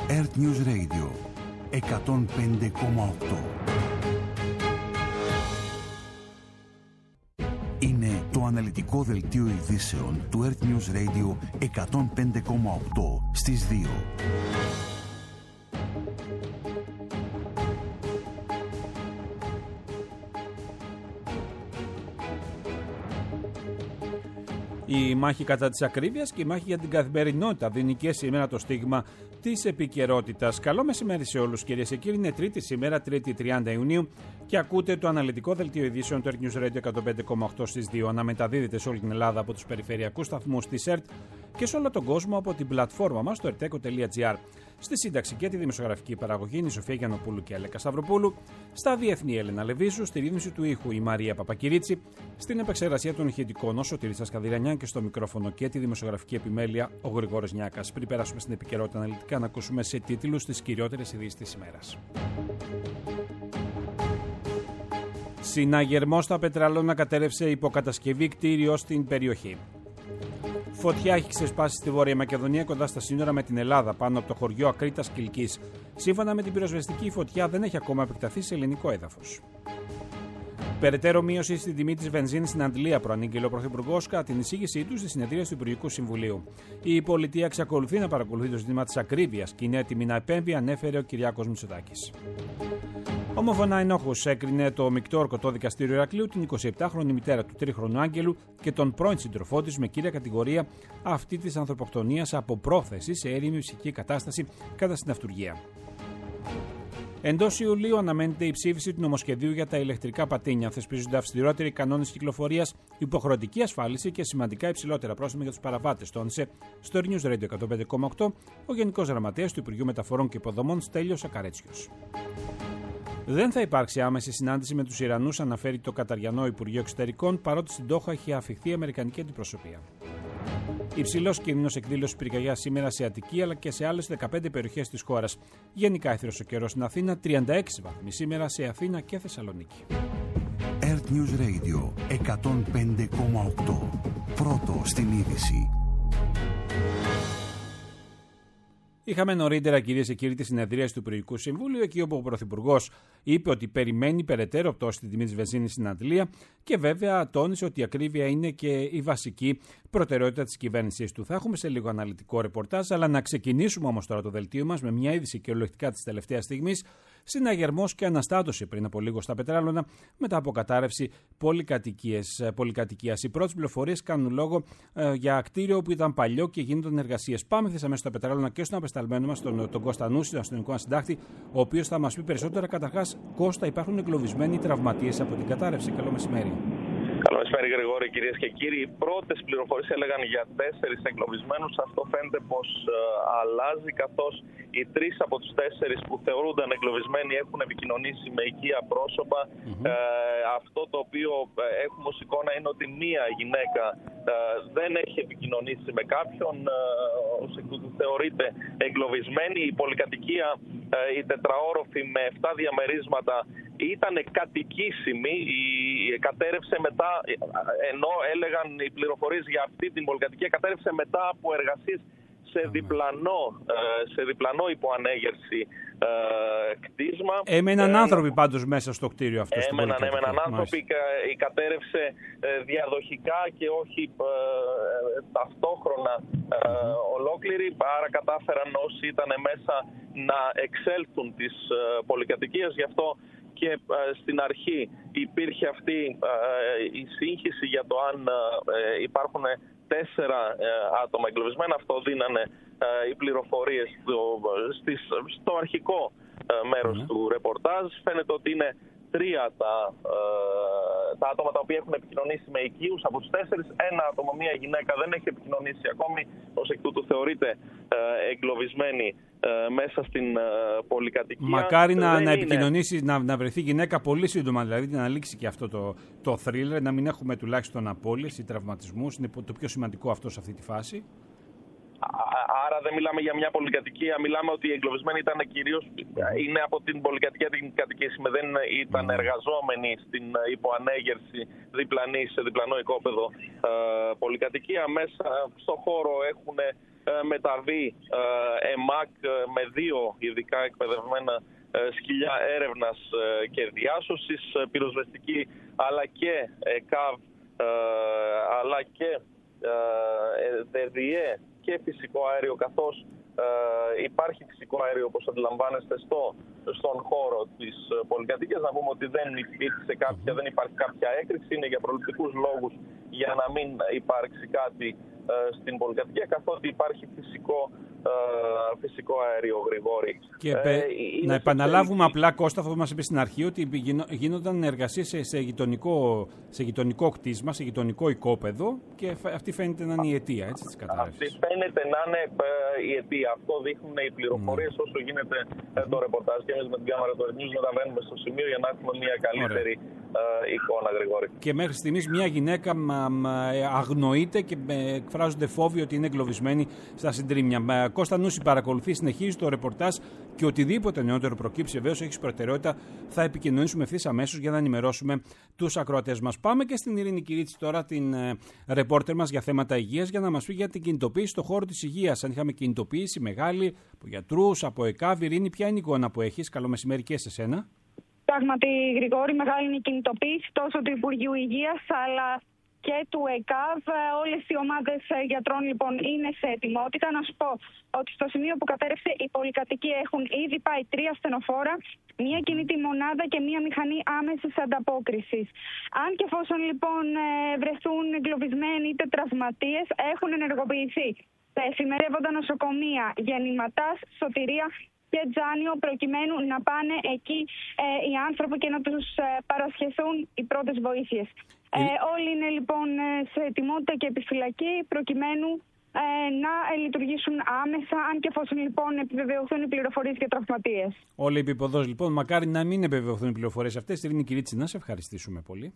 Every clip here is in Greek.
Earth News Radio 105,8. Είναι το αναλυτικό δελτίο ειδήσεων του Earth News Radio 105,8 στις 2. Η μάχη κατά της ακρίβειας και η μάχη για την καθημερινότητα δίνει και σήμερα το στίγμα της επικαιρότητας. Καλό μεσημέρι σε όλους, κυρίες και κύριοι. Είναι Τρίτη σήμερα, Τρίτη 30 Ιουνίου, και ακούτε το αναλυτικό δελτίο ειδήσεων του Earth News Radio 105,8 στις 2. Αναμεταδίδεται σε όλη την Ελλάδα από τους περιφερειακούς σταθμούς της ΕΡΤ και σε όλο τον κόσμο από την πλατφόρμα μας στο erteco.gr. Στη σύνταξη και τη δημοσιογραφική παραγωγή είναι η Σοφία Γιαννοπούλου και Έλεκα Σταυροπούλου. Στα διεθνή Έλενα Λεβίζου, στη ρύθμιση του ήχου η Μαρία Παπακυρίτσι. Στην επεξεργασία των ηχητικών ο Σωτήρης Ασκαδηρανιάν και στο μικρόφωνο και τη δημοσιογραφική επιμέλεια ο Γρηγόρης Νιάκας. Πριν περάσουμε στην επικαιρότητα αναλυτικά, να ακούσουμε σε τίτλους τις κυριότερες ειδήσεις της ημέρας. Συναγερμός στα Πετραλώνα κατέρευσε υποκατασκευή κτίριο στην περιοχή. Φωτιά έχει ξεσπάσει στη Βόρεια Μακεδονία κοντά στα σύνορα με την Ελλάδα, πάνω από το χωριό Ακρίτας Κιλκής. Σύμφωνα με την πυροσβεστική, η φωτιά δεν έχει ακόμα επεκταθεί σε ελληνικό έδαφος. Περαιτέρω μείωση στην τιμή της βενζίνης στην Αντλία, προανήγγειλε ο Πρωθυπουργός κατά την εισήγησή του στη συνεδρία του Υπουργικού Συμβουλίου. Η πολιτεία εξακολουθεί να παρακολουθεί το ζήτημα της ακρίβειας και είναι έτοιμη να επέμβει, ανέφερε ο Κυριάκος Μητσοτάκης. Ομοφωνά ενόχους έκρινε το μεικτό ορκωτό δικαστήριο Ηρακλείου την 27χρονη μητέρα του 3χρονου Άγγελου και τον πρώην σύντροφό της με κύρια κατηγορία αυτή της ανθρωποκτονίας από πρόθεση σε έρημη ψυχική κατάσταση κατά στην αυτουργία. Εντός Ιουλίου αναμένεται η ψήφιση του νομοσχεδίου για τα ηλεκτρικά πατίνια. Θεσπίζονται αυστηρότεροι κανόνες κυκλοφορίας, υποχρεωτική ασφάλιση και σημαντικά υψηλότερα πρόστιμα για τους παραβάτες, τόνισε στο News Radio 105,8 ο Γενικός Γραμματέας του Υπουργείου Μεταφορών και Υποδομών Στέλιος Ακαρέτσιος. Δεν θα υπάρξει άμεση συνάντηση με τους Ιρανούς, αναφέρει το Καταριανό Υπουργείο Εξωτερικών, παρότι στην Ντόχα έχει αφιχθεί η Αμερικανική αντιπροσωπεία. Υψηλός κίνδυνος εκδήλωσης πυρκαγιάς σήμερα σε Αττική αλλά και σε άλλες 15 περιοχές της χώρας. Γενικά ήθρος ο καιρός στην Αθήνα, 36 βαθμοί σήμερα σε Αθήνα και Θεσσαλονίκη. Earth News Radio 105,8. Πρώτο στην είδηση. Είχαμε νωρίτερα, κυρίες και κύριοι, τη συνεδρίαση του Υπουργικού Συμβούλου, εκεί όπου ο Πρωθυπουργός είπε ότι περιμένει περαιτέρω πτώση στην τιμή της βενζίνης στην Αντλία και βέβαια τόνισε ότι η ακρίβεια είναι και η βασική προτεραιότητα της κυβέρνησης του. Θα έχουμε σε λίγο αναλυτικό ρεπορτάζ, αλλά να ξεκινήσουμε όμως τώρα το δελτίο μας με μια είδηση κυριολεκτικά της τελευταίας στιγμής. Συναγερμός και αναστάτωση πριν από λίγο στα Πετράλωνα μετά από κατάρρευση πολυκατοικίας. Οι πρώτες πληροφορίες κάνουν λόγο για κτίριο που ήταν παλιό και γίνονταν εργασίες. Πάμε χθες αμέσως στα Πετράλωνα και στον απεσταλμένο μας, τον Κώστα Νούση, τον αστυνομικό μας συντάκτη, ο οποίος θα μας πει περισσότερα. Καταρχάς, Κώστα, υπάρχουν εγκλωβισμένοι τραυματίες από την κατάρρευση. Καλό μεσημέρι. Καλό μεσημέρι, Γρηγόρη, κυρίες και κύριοι. Οι πρώτες πληροφορίες έλεγαν για 4 εγκλωβισμένους. Αυτό φαίνεται πως αλλάζει, καθώς οι 3 από τους 4 που θεωρούνταν εγκλωβισμένοι έχουν επικοινωνήσει με οικεία πρόσωπα. Αυτό το οποίο έχουμε ως εικόνα είναι ότι μία γυναίκα δεν έχει επικοινωνήσει με κάποιον, ως εκ τούτου θεωρείται εγκλωβισμένη. Η πολυκατοικία, η τετραόροφη με 7 διαμερίσματα, ήταν κατοικήσιμη, κατέρευσε μετά, ενώ έλεγαν οι πληροφορίες για αυτή την πολυκατοικία, κατέρευσε μετά από εργασίες σε διπλανό υποανέγερση κτίσμα. Έμεναν άνθρωποι πάντως μέσα στο κτίριο αυτό. Έμεναν άνθρωποι, κατέρευσε διαδοχικά και όχι ταυτόχρονα ολόκληρη. Άρα κατάφεραν όσοι ήταν μέσα να εξέλθουν της πολυκατοικίας. Γι' αυτό και στην αρχή υπήρχε αυτή η σύγχυση για το αν υπάρχουν 4 άτομα εγκλωβισμένα. Αυτό δίνανε οι πληροφορίες στο αρχικό μέρος του ρεπορτάζ. Φαίνεται ότι είναι 3 τα άτομα τα οποία έχουν επικοινωνήσει με οικείους από τους 4. Ένα άτομο, μία γυναίκα, δεν έχει επικοινωνήσει ακόμη. Ως εκ τούτου θεωρείται εγκλωβισμένη μέσα στην πολυκατοικία. Μακάρι να επικοινωνήσει, να βρεθεί γυναίκα πολύ σύντομα, δηλαδή να λήξει και αυτό το θρίλερ, να μην έχουμε τουλάχιστον απώλειες ή τραυματισμούς. Είναι το πιο σημαντικό αυτό σε αυτή τη φάση. Άρα δεν μιλάμε για μια πολυκατοικία, μιλάμε ότι οι εγκλωβισμένοι ήταν κυρίως είναι από την πολυκατοικία την κατοικήσιμη, δεν ήταν εργαζόμενοι στην υποανέγερση διπλανή, σε διπλανό οικόπεδο πολυκατοικία. Μέσα στο χώρο έχουν μεταβεί ΕΜΑΚ με 2 ειδικά εκπαιδευμένα σκυλιά έρευνας και διάσωσης, πυροσβεστική, αλλά και ΚΑΒ, αλλά και ΔΔΕ και φυσικό αέριο, καθώς υπάρχει φυσικό αέριο, όπως αντιλαμβάνεστε, στον χώρο της πολυκατοικίας. Να πούμε ότι δεν υπάρχει κάποια έκρηξη, είναι για προληπτικούς λόγους, για να μην υπάρξει κάτι στην πολυκατοικία, καθότι υπάρχει φυσικό αέριο, Γρηγόρη. Και να επαναλάβουμε απλά, Κώστα, αυτό που μας είπε στην αρχή, ότι γίνονταν εργασίες σε γειτονικό κτίσμα, σε γειτονικό οικόπεδο, και αυτή φαίνεται να είναι η αιτία, έτσι, της κατάρρευσης. Αυτή φαίνεται να είναι η αιτία. Αυτό δείχνουν οι πληροφορίες όσο γίνεται το ρεπορτάζ, και εμείς με την κάμερα του News μεταβαίνουμε στο σημείο για να έχουμε μια καλύτερη εικόνα, Γρηγόρη. Και μέχρι στιγμής μια γυναίκα αγνοείται και εκφράζονται φόβοι ότι είναι εγκλωβισμένη στα συντρίμμια. Κώστα Νούση παρακολουθεί, συνεχίζει το ρεπορτάζ, και οτιδήποτε νεότερο προκύψει, βεβαίως έχει προτεραιότητα, θα επικοινωνήσουμε ευθύς αμέσως για να ενημερώσουμε τους ακροατές μας. Πάμε και στην Ειρήνη Κυρίτσι τώρα, την ρεπόρτερ μας για θέματα υγείας, για να μας πει για την κινητοποίηση στον χώρο της υγείας. Αν είχαμε κινητοποίηση μεγάλη από γιατρούς, από ΕΚΑΒ. Ειρήνη, ποια είναι η εικόνα που έχεις? Καλό μεσημέρι και σε σένα. Πράγματι, Γρηγόρη, μεγάλη είναι η κινητοποίηση τόσο του Υπουργείου Υγείας αλλά και του ΕΚΑΒ. Όλες οι ομάδες γιατρών λοιπόν είναι σε ετοιμότητα. Να σου πω ότι στο σημείο που κατέρευσε η πολυκατοικία έχουν ήδη πάει 3 ασθενοφόρα, 1 κινητή μονάδα και 1 μηχανή άμεσης ανταπόκρισης. Αν και εφόσον λοιπόν βρεθούν εγκλωβισμένοι είτε τραυματίες, έχουν ενεργοποιηθεί τα εφημερεύοντα νοσοκομεία Γεννηματάς, Σωτηρία και Τζάνιο, προκειμένου να πάνε εκεί οι άνθρωποι και να τους παρασχεθούν οι πρώτες βοήθειες. Όλοι είναι λοιπόν σε ετοιμότητα και επιφυλακή προκειμένου να λειτουργήσουν άμεσα, αν και εφόσον λοιπόν επιβεβαιωθούν οι πληροφορίες για τραυματίες. Όλοι επιποδός λοιπόν, μακάρι να μην επιβεβαιωθούν οι πληροφορίες αυτές. Ειρήνη Κυρίτσι, να σε ευχαριστήσουμε πολύ.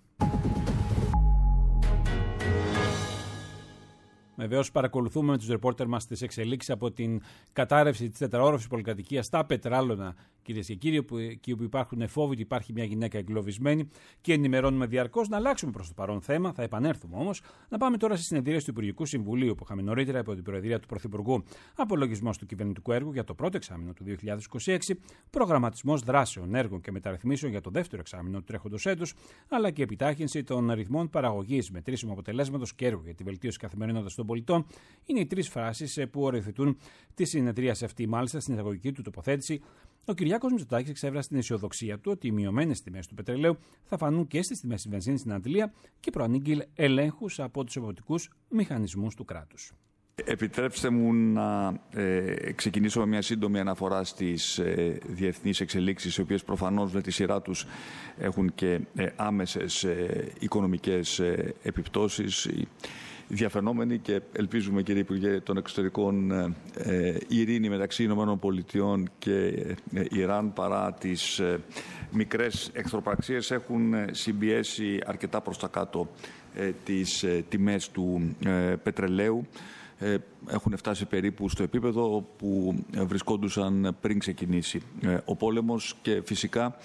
Βεβαίως παρακολουθούμε με τους ρεπόρτερ μας τις εξελίξεις από την κατάρρευση της 4όροφης πολυκατοικίας στα Πετράλωνα, κυρίες και κύριοι, εκεί που υπάρχουν φόβοι ότι υπάρχει μια γυναίκα εγκλωβισμένη, και ενημερώνουμε διαρκώς. Να αλλάξουμε προς το παρόν θέμα, θα επανέλθουμε όμως. Να πάμε τώρα στη συνεδρίαση του Υπουργικού Συμβουλίου που είχαμε νωρίτερα υπό την Προεδρία του Πρωθυπουργού. Απολογισμός του κυβερνητικού έργου για το πρώτο εξάμηνο του 2026, προγραμματισμός δράσεων, έργων και μεταρρυθμίσεων για το δεύτερο εξάμηνο του τρέχοντος έτους, αλλά και επιτάχυνση των αριθμών παραγωγής μετρήσιμου αποτελέσματος και έργου για τη βελτίωση καθημερινότητας των πολιτών. Είναι οι 3 φράσεις που οριοθετούν τη συνεδρίαση αυτή. Μάλιστα, στην εισαγωγική του τοποθέτηση, ο Κυριάκος Μητσοτάκης εξέφρασε την αισιοδοξία του ότι οι μειωμένες τιμές του πετρελαίου θα φανούν και στις τιμές της βενζίνης στην Αντλία, και προανήγγειλε ελέγχους από τους εποπτικούς μηχανισμούς του κράτους. Επιτρέψτε μου να ξεκινήσω με μια σύντομη αναφορά στις διεθνείς εξελίξεις, οι οποίες προφανώς με τη σειρά τους έχουν και άμεσες οικονομικές επιπτώσεις. Διαφαινόμενη, και ελπίζουμε, κύριε Υπουργέ των Εξωτερικών, ειρήνη μεταξύ ΗΠΑ και Ιράν, παρά τις μικρές εχθροπραξίες, έχουν συμπιέσει αρκετά προς τα κάτω τις τιμές του πετρελαίου. Έχουν φτάσει περίπου στο επίπεδο που βρισκόντουσαν πριν ξεκινήσει ο πόλεμος, και φυσικά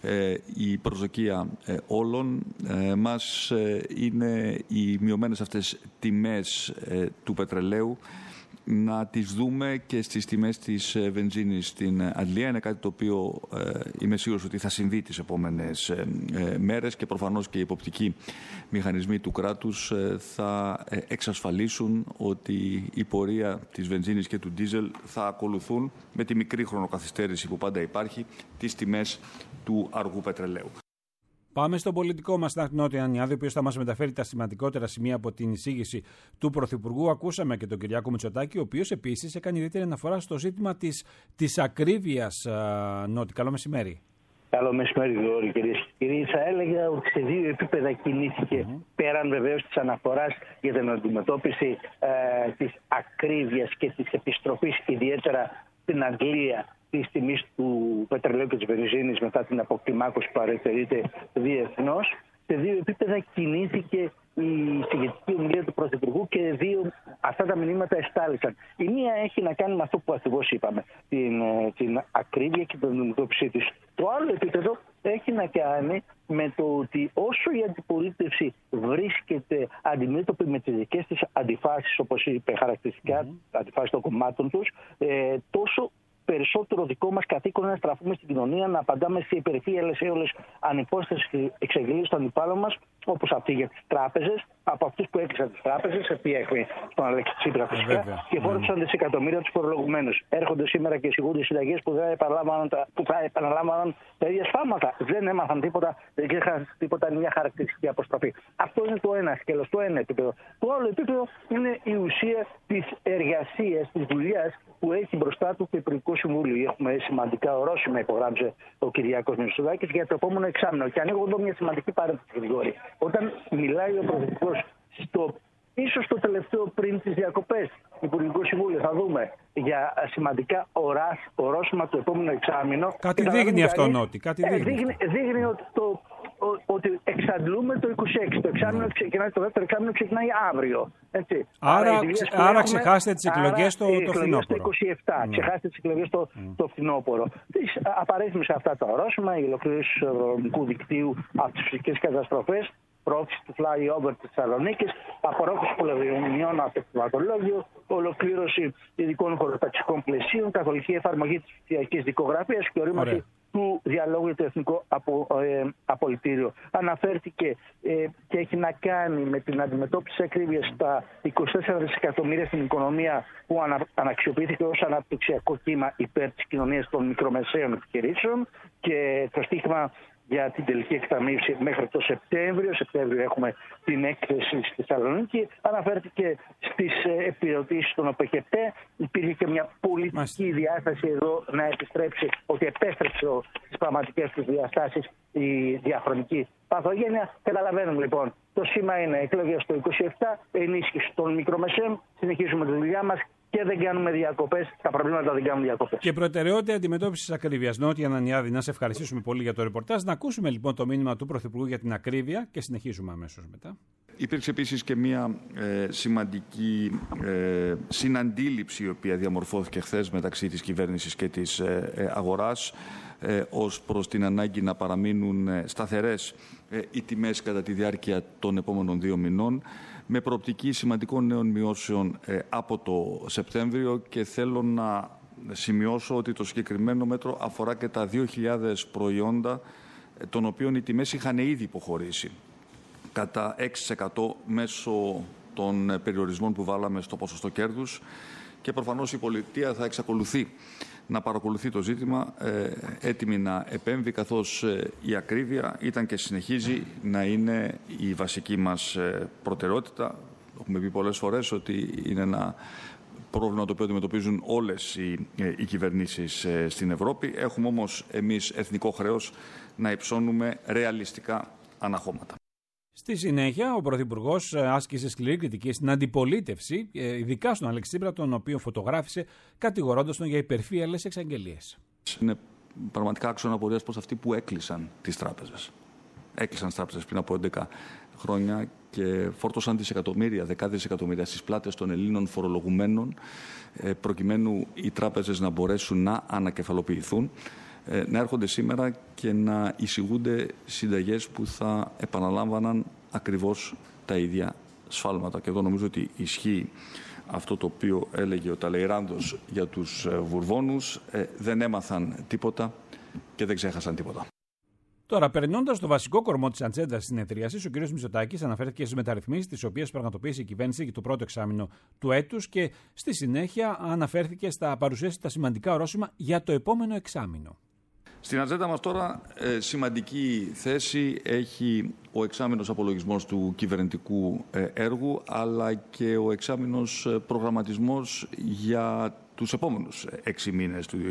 η προσδοκία όλων μας είναι οι μειωμένες αυτές τιμές του πετρελαίου να τις δούμε και στις τιμές της βενζίνης στην Αντλία. Είναι κάτι το οποίο είμαι σίγουρος ότι θα συμβεί τις επόμενες μέρες, και προφανώς και οι υποπτικοί μηχανισμοί του κράτους θα εξασφαλίσουν ότι η πορεία της βενζίνης και του ντίζελ θα ακολουθούν, με τη μικρή χρονοκαθυστέρηση που πάντα υπάρχει, τις τιμές του αργού πετρελαίου. Πάμε στον πολιτικό μας Νότιο Ανιάδη, ο οποίος θα μας μεταφέρει τα σημαντικότερα σημεία από την εισήγηση του Πρωθυπουργού. Ακούσαμε και τον Κυριάκο Μητσοτάκη, ο οποίος επίσης έκανε ιδιαίτερη αναφορά στο ζήτημα της ακρίβειας. Νότι, καλό μεσημέρι. Καλό μεσημέρι, Γρηγόρη, κυρίες και κύριοι. Θα έλεγα ότι σε 2 επίπεδα κινήθηκε, πέραν βεβαίως της αναφοράς για την αντιμετώπιση της ακρίβειας και της επιστροφής, ιδιαίτερα στην Αγγλία, της τιμής του πετρελαίου και της βενζίνης μετά την αποκλιμάκωση που παρατηρείται διεθνώς. Σε 2 επίπεδα κινήθηκε η συγκεκριτική ομιλία του Πρωθυπουργού και δύο αυτά τα μηνύματα εστάλησαν. Η μία έχει να κάνει με αυτό που ακριβώς είπαμε, την ακρίβεια και την αντιμετώπιση της. Το άλλο επίπεδο έχει να κάνει με το ότι όσο η αντιπολίτευση βρίσκεται αντιμέτωπη με τις δικές της αντιφάσεις, όπως είπε χαρακτηριστικά, αντιφάσεις των κομμάτων τους, τόσο περισσότερο δικό μας καθήκον είναι να στραφούμε στην κοινωνία, να απαντάμε σε υπερφύαλες έολες ανυπόσχετες εξαγγελίες των αντιπάλων μας, όπως αυτή για τις τράπεζες, από αυτούς που έκλεισαν τις τράπεζες, επίεχμη στον Αλέξη Τσίπρα φυσικά, και φόρτωσαν δισεκατομμύρια τους φορολογουμένους. Έρχονται σήμερα και εισηγούνται συνταγές που θα επαναλάμβαναν τα ίδια σφάλματα. Δεν έμαθαν τίποτα, δεν είχαν τίποτα, είναι μια χαρακτηριστική αποστροφή. Αυτό είναι το ένα σκέλος, το ένα επίπεδο. Το άλλο επίπεδο είναι η ουσία της εργασίας, της δουλειάς που έχει μπροστά του το Υπουργικό Συμβούλιο. Έχουμε σημαντικά ορόσημα, υπογράψε ο Κυριάκος Μητσοτάκης, για το επόμενο εξάμηνο. Και ανοίγω εδώ μια σημαντική παρένθεση, Γρηγόρη. Όταν μιλάει ο Πρωθυπουργός ίσως το τελευταίο πριν τις διακοπές Υπουργικό Συμβούλιο, θα δούμε για σημαντικά ορόσημα του επόμενου εξάμηνο. Κάτι δείχνει αυτό, Νότι. Δείχνει ότι εξαντλούμε το 26. Το εξάμηνο ξεκινάει, το δεύτερο εξάμηνο ξεκινάει αύριο. Έτσι. Άρα ξεχάσετε τις εκλογές το φθινόπωρο. Το 27. Ξεχάσετε τις εκλογές το φθινόπωρο. Απαρίθμησε αυτά τα ορόσημα, η ολοκλήρωση του αεροδρομικού δικτύου από τις φυσικές καταστροφές, πρόθεση του flyover της Θεσσαλονίκης, απορρόφηση πολεοδομιών από το κτηματολόγιο, ολοκλήρωση ειδικών χωροταξικών πλαισίων, καθολική εφαρμογή της ψηφιακής δικογραφίας και ορίμαση του διαλόγου για το Εθνικό Απολυτήριο. Αναφέρθηκε και έχει να κάνει με την αντιμετώπιση ακρίβειας στα 24 δισεκατομμύρια στην οικονομία που αναξιοποιήθηκε ως αναπτυξιακό κύμα υπέρ της κοινωνίας των μικρομεσαίων επιχειρήσεων και το στίχημα για την τελική εκταμείευση μέχρι το Σεπτέμβριο. Σεπτέμβριο έχουμε την έκθεση στη Θεσσαλονίκη. Αναφέρθηκε στις επιδοτήσεις των ΟΠΕΚΕΠΕ. Υπήρχε και μια πολιτική διάσταση εδώ να επιστρέψει, ότι επέστρεψε στις πραγματικές τους διαστάσεις η διαχρονική παθογένεια. Καταλαβαίνουμε λοιπόν, το σήμα είναι εκλογές το 27, ενίσχυση των μικρομεσαίων, συνεχίζουμε τη δουλειά μας και δεν κάνουμε διακοπές. Τα προβλήματα δεν κάνουν διακοπές. Και προτεραιότητα αντιμετώπισης ακρίβειας. Νότι Ανανιάδη, να σε ευχαριστήσουμε πολύ για το ρεπορτάζ. Να ακούσουμε λοιπόν το μήνυμα του Πρωθυπουργού για την ακρίβεια και συνεχίζουμε αμέσως μετά. Υπήρξε επίσης και μια σημαντική συναντήληψη η οποία διαμορφώθηκε χθες μεταξύ της κυβέρνησης και της αγοράς ως προς την ανάγκη να παραμείνουν σταθερές οι τιμές κατά τη διάρκεια των επόμενων 2 μηνών, με προοπτική σημαντικών νέων μειώσεων από το Σεπτέμβριο, και θέλω να σημειώσω ότι το συγκεκριμένο μέτρο αφορά και τα 2.000 προϊόντα των οποίων οι τιμές είχαν ήδη υποχωρήσει κατά 6% μέσω των περιορισμών που βάλαμε στο ποσοστό κέρδους, και προφανώς η πολιτεία θα εξακολουθεί να παρακολουθεί το ζήτημα, έτοιμη να επέμβει, καθώς η ακρίβεια ήταν και συνεχίζει να είναι η βασική μας προτεραιότητα. Έχουμε πει πολλές φορές ότι είναι ένα πρόβλημα το οποίο αντιμετωπίζουν όλες οι κυβερνήσεις στην Ευρώπη. Έχουμε όμως εμείς εθνικό χρέος να υψώνουμε ρεαλιστικά αναχώματα. Στη συνέχεια, ο Πρωθυπουργός άσκησε σκληρή κριτική στην αντιπολίτευση, ειδικά στον Αλέξη Τσίπρα, τον οποίο φωτογράφησε κατηγορώντας τον για υπερφύαλες εξαγγελίες. Είναι πραγματικά άξονα απορίας προς αυτοί που έκλεισαν τις τράπεζες. Έκλεισαν τις τράπεζες πριν από 11 χρόνια και φόρτωσαν δισεκατομμύρια, δεκάδες εκατομμύρια στις πλάτες των Ελλήνων φορολογουμένων, προκειμένου οι τράπεζες να μπορέσουν να ανακεφαλοποιηθούν, να έρχονται σήμερα και να εισηγούνται συνταγές που θα επαναλάμβαναν ακριβώς τα ίδια σφάλματα. Και εδώ νομίζω ότι ισχύει αυτό το οποίο έλεγε ο Ταλεϊράνδος για τους Βουρβώνους, δεν έμαθαν τίποτα και δεν ξέχασαν τίποτα. Τώρα, περνώντας το βασικό κορμό της ατζέντας της συνεδρίασης, ο κ. Μητσοτάκης αναφέρθηκε στις μεταρρυθμίσεις τις οποίες πραγματοποίησε η κυβέρνηση για το πρώτο εξάμηνο του έτους και στη συνέχεια αναφέρθηκε παρουσίασε τα σημαντικά ορόσημα για το επόμενο εξάμηνο. Στην ατζέντα μας τώρα σημαντική θέση έχει ο εξάμηνος απολογισμός του κυβερνητικού έργου, αλλά και ο εξάμηνος προγραμματισμός για τους επόμενους 6 μήνες του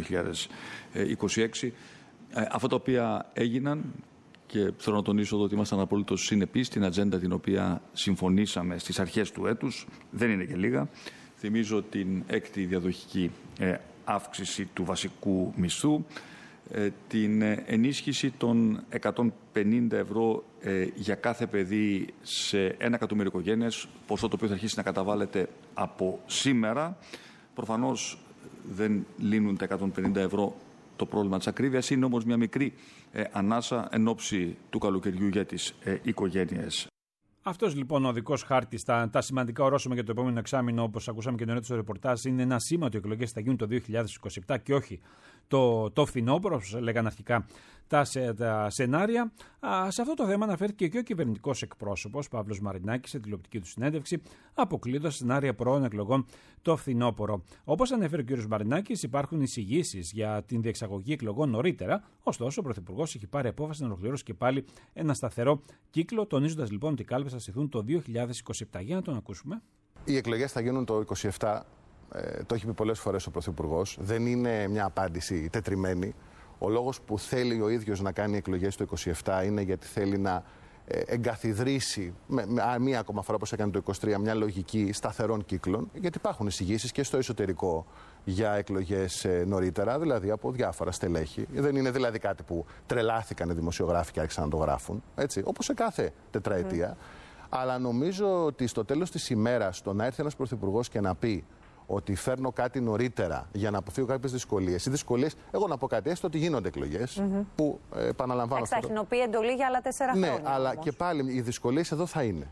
2026. Αυτά τα οποία έγιναν, και θέλω να τονίσω εδώ ότι ήμασταν απολύτως συνεπείς στην ατζέντα την οποία συμφωνήσαμε στις αρχές του έτους, δεν είναι και λίγα. Θυμίζω την 6η διαδοχική αύξηση του βασικού μισθού, την ενίσχυση των 150 ευρώ για κάθε παιδί σε 1 εκατομμύριο οικογένειες, ποσό το οποίο θα αρχίσει να καταβάλλεται από σήμερα. Προφανώς δεν λύνουν τα 150 ευρώ το πρόβλημα της ακρίβειας, είναι όμως μια μικρή ανάσα εν ώψη του καλοκαιριού για τις οικογένειες. Αυτός λοιπόν ο οδικός χάρτης, τα σημαντικά ορόσημα για το επόμενο εξάμηνο, όπως ακούσαμε και νωρίτερα στο ρεπορτάζ, είναι ένα σήμα ότι οι εκλογές θα γίνουν το 2027 και όχι το φθινόπωρο, όπως λέγανε αρχικά τα σενάρια. Σε αυτό το θέμα αναφέρθηκε και ο κυβερνητικός εκπρόσωπος Παύλος Μαρινάκης σε τηλεοπτική του συνέντευξη, αποκλείοντας σενάρια πρώων εκλογών το φθινόπωρο. Όπως ανέφερε ο κ. Μαρινάκης, υπάρχουν εισηγήσεις για την διεξαγωγή εκλογών νωρίτερα, ωστόσο ο Πρωθυπουργός έχει πάρει απόφαση να ολοκληρώσει και πάλι ένα σταθερό κύκλο, τονίζοντας λοιπόν ότι οι κάλπες θα στηθούν το 2027. Για να τον ακούσουμε. Οι εκλογές θα γίνουν το 2027. Το έχει πει πολλές φορές ο Πρωθυπουργός. Δεν είναι μια απάντηση τετριμένη. Ο λόγος που θέλει ο ίδιος να κάνει εκλογές το 2027 είναι γιατί θέλει να εγκαθιδρύσει μία ακόμα φορά, όπως έκανε το 2023, μια λογική σταθερών κύκλων. Γιατί υπάρχουν εισηγήσεις και στο εσωτερικό για εκλογές νωρίτερα, δηλαδή από διάφορα στελέχη. Δεν είναι δηλαδή κάτι που τρελάθηκαν οι δημοσιογράφοι και άρχισαν να το γράφουν, έτσι, όπως σε κάθε τετραετία. Αλλά νομίζω ότι στο τέλος της ημέρας, το να έρθει ένας πρωθυπουργός και να πει ότι φέρνω κάτι νωρίτερα για να αποφύγω κάποιες δυσκολίες. Οι δυσκολίες, εγώ να πω κάτι, έστω ότι γίνονται εκλογές, που επαναλαμβάνω. Θα εχνοποιεί εντολή για άλλα 4 χρόνια. Ναι, αλλά όμως. Και πάλι οι δυσκολίες εδώ θα είναι.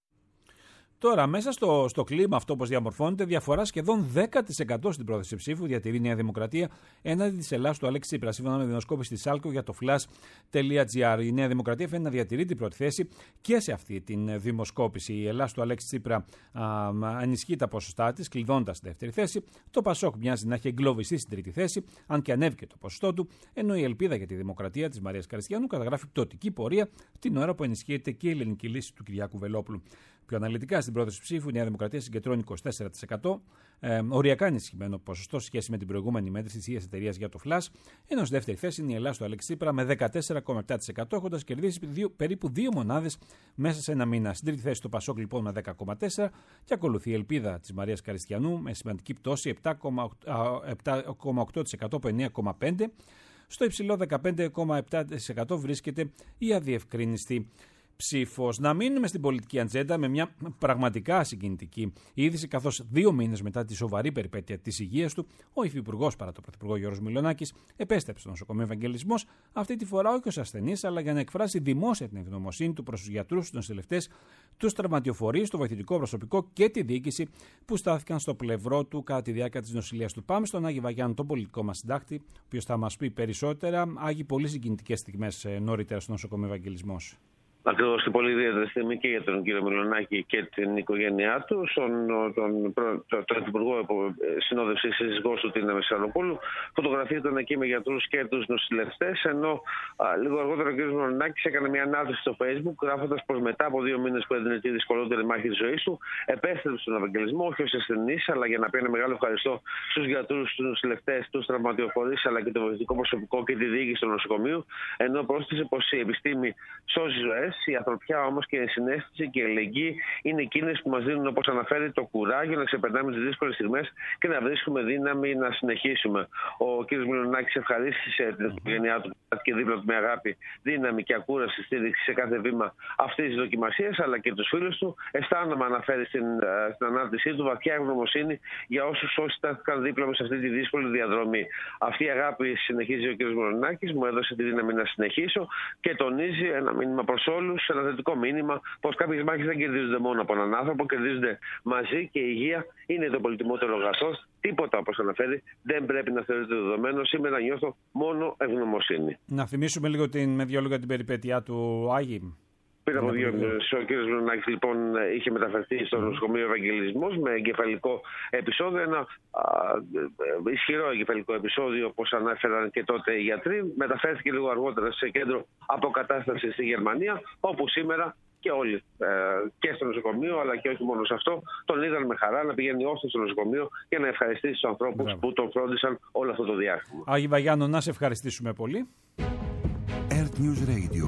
Τώρα, μέσα στο κλίμα αυτό όπως διαμορφώνεται, διαφορά σχεδόν 10% στην πρόθεση ψήφου διατηρεί η Νέα Δημοκρατία έναντι της Ελλάδας του Αλέξη Τσίπρα. Σύμφωνα με δημοσκόπηση της Σάλκο για το flash.gr, η Νέα Δημοκρατία φαίνεται να διατηρεί την πρώτη θέση και σε αυτή την δημοσκόπηση. Η Ελλάδας του Αλέξη Τσίπρα ενισχύει τα ποσοστά της, κλειδώντας τη δεύτερη θέση. Το Πασόκ μοιάζει να έχει εγκλωβιστεί στην τρίτη θέση, αν και ανέβηκε το ποσοστό του, ενώ η ελπίδα για τη δημοκρατία της Μαρίας Καριστιανού καταγράφει πτωτική πορεία την ώρα που ενισχύεται και η ελληνική λύση του Κυριάκου Βελόπουλου. Πιο αναλυτικά, στην πρόθεση ψήφου, η Νέα Δημοκρατία συγκεντρώνει 24%, οριακά ενισχυμένο ποσοστό σε σχέση με την προηγούμενη μέτρηση της ίδιας εταιρείας για το Flash, ενώ στη δεύτερη θέση είναι η Ελλάδα του Αλέξη Τσίπρα με 14,7%, έχοντας κερδίσει περίπου 2 μονάδες μέσα σε ένα μήνα. Στην τρίτη θέση το Πασόκ λοιπόν με 10,4% και ακολουθεί η ελπίδα της Μαρίας Καριστιανού με σημαντική πτώση 7,8% από 9,5%. Στο υψηλό 15,7% βρίσκεται η αδιευκρίνηστη ψήφος. Να μείνουμε στην πολιτική ατζέντα με μια πραγματικά συγκινητική είδηση, καθώς 2 μήνες μετά τη σοβαρή περιπέτεια της υγείας του, ο υφυπουργός παρά τον πρωθυπουργό Γιώργος Μιλονάκης επέστρεψε στο νοσοκομείο Ευαγγελισμός, αυτή τη φορά όχι ως ασθενής, αλλά για να εκφράσει δημόσια την ευγνωμοσύνη του προς τους γιατρούς, τους νοσηλευτές, τους τραυματιοφορείς, το βοηθητικό προσωπικό και τη διοίκηση που στάθηκαν στο πλευρό του κατά τη διάρκεια της νοσηλείας του. Πάμε στον Άγη Βαγιάννη, τον πολιτικό μας συντάκτη, ο οποίος θα μας πει περισσότερα. Άγη, πολύ συγκινητικές στιγμές νωρίτερα στο νοσοκομείο Ευαγγελισμός. Ακριβώς, και πολύ ιδιαίτερη στιγμή και για τον κύριο Μιλονάκη και την οικογένειά του, τον Υπουργό Συνόδευση σύζυγός του, την Μεσσαλοπούλου. Φωτογραφίζονταν εκεί με γιατρούς και τους νοσηλευτές, ενώ λίγο αργότερα ο κύριος Μιλονάκης έκανε μια ανάρτηση στο Facebook, γράφοντας πως μετά από 2 μήνες που έδινε τη δυσκολότερη μάχη της ζωής του, επέστρεψε στον Ευαγγελισμό, όχι ως ασθενής, αλλά για να πει ένα μεγάλο ευχαριστώ στους γιατρούς, τους νοσηλευτές, τους τραυματιοφορείς, αλλά και το βοηθητικό προσωπικό και τη διοίκηση του νοσοκομείου, ενώ πρόσθεσε πως η επιστήμη σώζει ζωές. Η ανθρωπιά όμως και η συναίσθηση και η αλληλεγγύη είναι εκείνες που μας δίνουν, όπως αναφέρει, το κουράγιο να ξεπερνάμε τις δύσκολες στιγμές και να βρίσκουμε δύναμη να συνεχίσουμε. Ο κ. Μιλονάκης ευχαρίστησε την οικογένειά του και δίπλα του με αγάπη, δύναμη και ακούραση στήριξη σε κάθε βήμα αυτής της δοκιμασίας, αλλά και τους φίλους του. Αισθάνομαι, αναφέρει στην ανάρτησή του, βαθιά ευγνωμοσύνη για όσους στάθηκαν δίπλα μου σε αυτή τη δύσκολη διαδρομή. Αυτή η αγάπη, συνεχίζει ο κ. Μιλονάκης, μου έδωσε τη δύναμη να συνεχίσω και τονίζει ένα μήνυμα προς όλους, ένα θετικό μήνυμα, πως κάποιες μάχες δεν κερδίζονται μόνο από έναν άνθρωπο, κερδίζονται μαζί και η υγεία είναι το πολυτιμότερο αγαθό. Τίποτα, όπως αναφέρει, δεν πρέπει να θεωρείται δεδομένο. Σήμερα νιώθω μόνο ευγνωμοσύνη. Να θυμίσουμε λίγο με 2 λόγια την περιπέτειά του, Άγη. Πριν από 2 μήνες ο κ. Μιλονάκης λοιπόν είχε μεταφερθεί στο νοσοκομείο Ευαγγελισμός με εγκεφαλικό επεισόδιο, ένα ισχυρό εγκεφαλικό επεισόδιο, όπως ανέφεραν και τότε οι γιατροί. Μεταφέρθηκε λίγο αργότερα σε κέντρο αποκατάστασης στη Γερμανία, όπου σήμερα και όλοι και στο νοσοκομείο, αλλά και όχι μόνο σε αυτό, τον είδαν με χαρά να πηγαίνει όρθιο στο νοσοκομείο και να ευχαριστήσει τους ανθρώπους που τον φρόντισαν όλο αυτό το διάστημα. Άγη Βαγιάννο, να σε ευχαριστήσουμε πολύ. Earth News Radio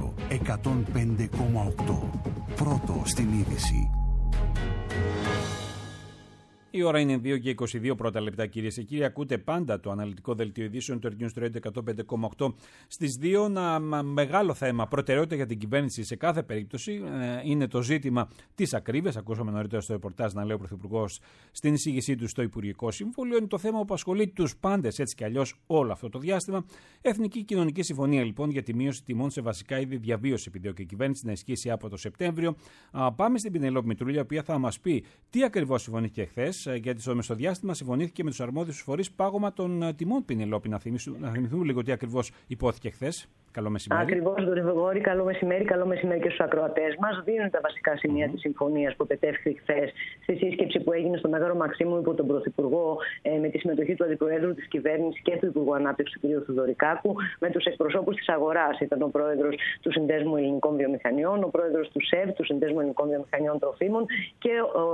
105,8. Πρώτο στην είδηση. Η ώρα είναι 2 και 22 πρώτα λεπτά, κυρίες και κύριοι. Ακούτε πάντα το αναλυτικό δελτίο ειδήσεων του Earth News Radio 105,8. Στις 2, ένα μεγάλο θέμα, προτεραιότητα για την κυβέρνηση σε κάθε περίπτωση, είναι το ζήτημα της ακρίβειας. Ακούσαμε νωρίτερα στο ρεπορτάζ να λέει ο Πρωθυπουργός στην εισήγησή του στο Υπουργικό Συμβούλιο. Είναι το θέμα που απασχολεί τους πάντες έτσι κι αλλιώς όλο αυτό το διάστημα. Εθνική Κοινωνική Συμφωνία λοιπόν για τη μείωση τιμών σε βασικά είδη διαβίωση επιδιώκει η κυβέρνηση να ισχύσει από το Σεπτέμβριο. Πάμε στην Πινελόπη Μητρούλια, η οποία θα μας πει τι ακριβώς συμφωνήθηκε χθες. Γιατί στο μεσοδιάστημα συμφωνήθηκε με τους αρμόδιους φορείς πάγωμα των τιμών, Πινελόπη. Να θυμηθούμε λίγο τι ακριβώς υπόθηκε χθες. Καλό μεσημέρι. Ακριβώς, Γρηγόρη, καλό μεσημέρι και στους ακροατές μας. Δίνουν τα βασικά σημεία της συμφωνίας που επετέφθη χθες στη σύσκεψη που έγινε στο Μέγαρο Μαξίμου υπό τον Πρωθυπουργό, με τη συμμετοχή του Αντιπροέδρου της Κυβέρνησης και του Υπουργού Ανάπτυξης, του κ. Θουδωρικάκου, με τους εκπροσώπους της αγοράς. Ήταν ο πρόεδρος του Συνδέσμου Ελληνικών Βιομηχανιών, ο πρόεδρος του ΣΕΒ, του Συνδέσμου Ελληνικών Βιομηχανιών Τροφίμων, και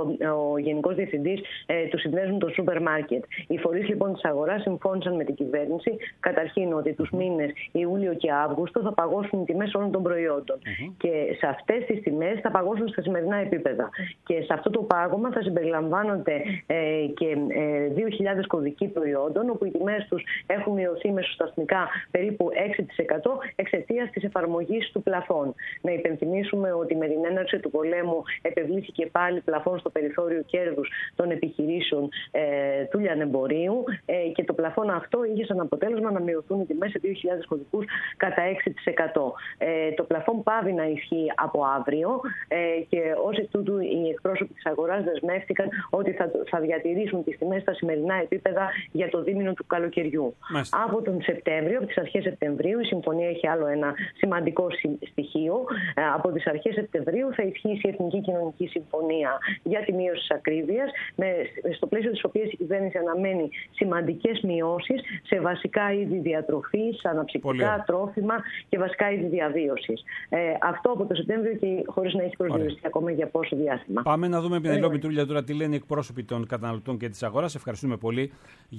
ο Γενικός Διευθυντής του Συνδέσμου των Σούπερ Μάρκετ. Οι φορείς λοιπόν της αγοράς συμφώνησαν με την κυβέρνηση καταρχήν ότι τους μήνες Ιούλιο και Αύγουστο θα παγώσουν οι τιμές όλων των προϊόντων. Και σε αυτές τις τιμές θα παγώσουν στα σημερινά επίπεδα. Και σε αυτό το πάγωμα θα συμπεριλαμβάνονται και 2.000 κωδικοί προϊόντων, όπου οι τιμές τους έχουν μειωθεί μεσοσταθμικά περίπου 6% εξαιτίας της εφαρμογής του πλαφών. Να υπενθυμίσουμε ότι με την έναρξη του πολέμου επευλήθηκε πάλι πλαφών στο περιθώριο κέρδους των επιχειρήσεων του λιανεμπορίου, και το πλαφόν αυτό είχε σαν αποτέλεσμα να μειωθούν οι τιμές σε 2.000 κωδικούς κατά 6%. Το πλαφόν πάβει να ισχύει από αύριο, και ως εκ τούτου οι εκπρόσωποι της αγοράς δεσμεύτηκαν ότι θα διατηρήσουν τις τιμές στα σημερινά επίπεδα για το δίμηνο του καλοκαιριού. Μάλιστα. Από τον Σεπτέμβριο, από τις αρχές Σεπτεμβρίου, η συμφωνία έχει άλλο ένα σημαντικό στοιχείο. Από τις αρχές Σεπτεμβρίου θα ισχύσει η Εθνική Κοινωνική Συμφωνία για τη μείωση της ακρίβειας, στο πλαίσιο της οποίας η κυβέρνηση αναμένει σημαντικές μειώσεις σε βασικά είδη διατροφής, αναψυκτικά, τρόφιμα και βασικά είδη διαβίωσης. Αυτό από το Σεπτέμβριο και χωρίς να έχει προσδιοριστεί ακόμα για πόσο διάστημα. Πάμε να δούμε, Πινελόπη Μητρούλια, τώρα τι λένε οι εκπρόσωποι των καταναλωτών και της αγοράς. Ευχαριστούμε πολύ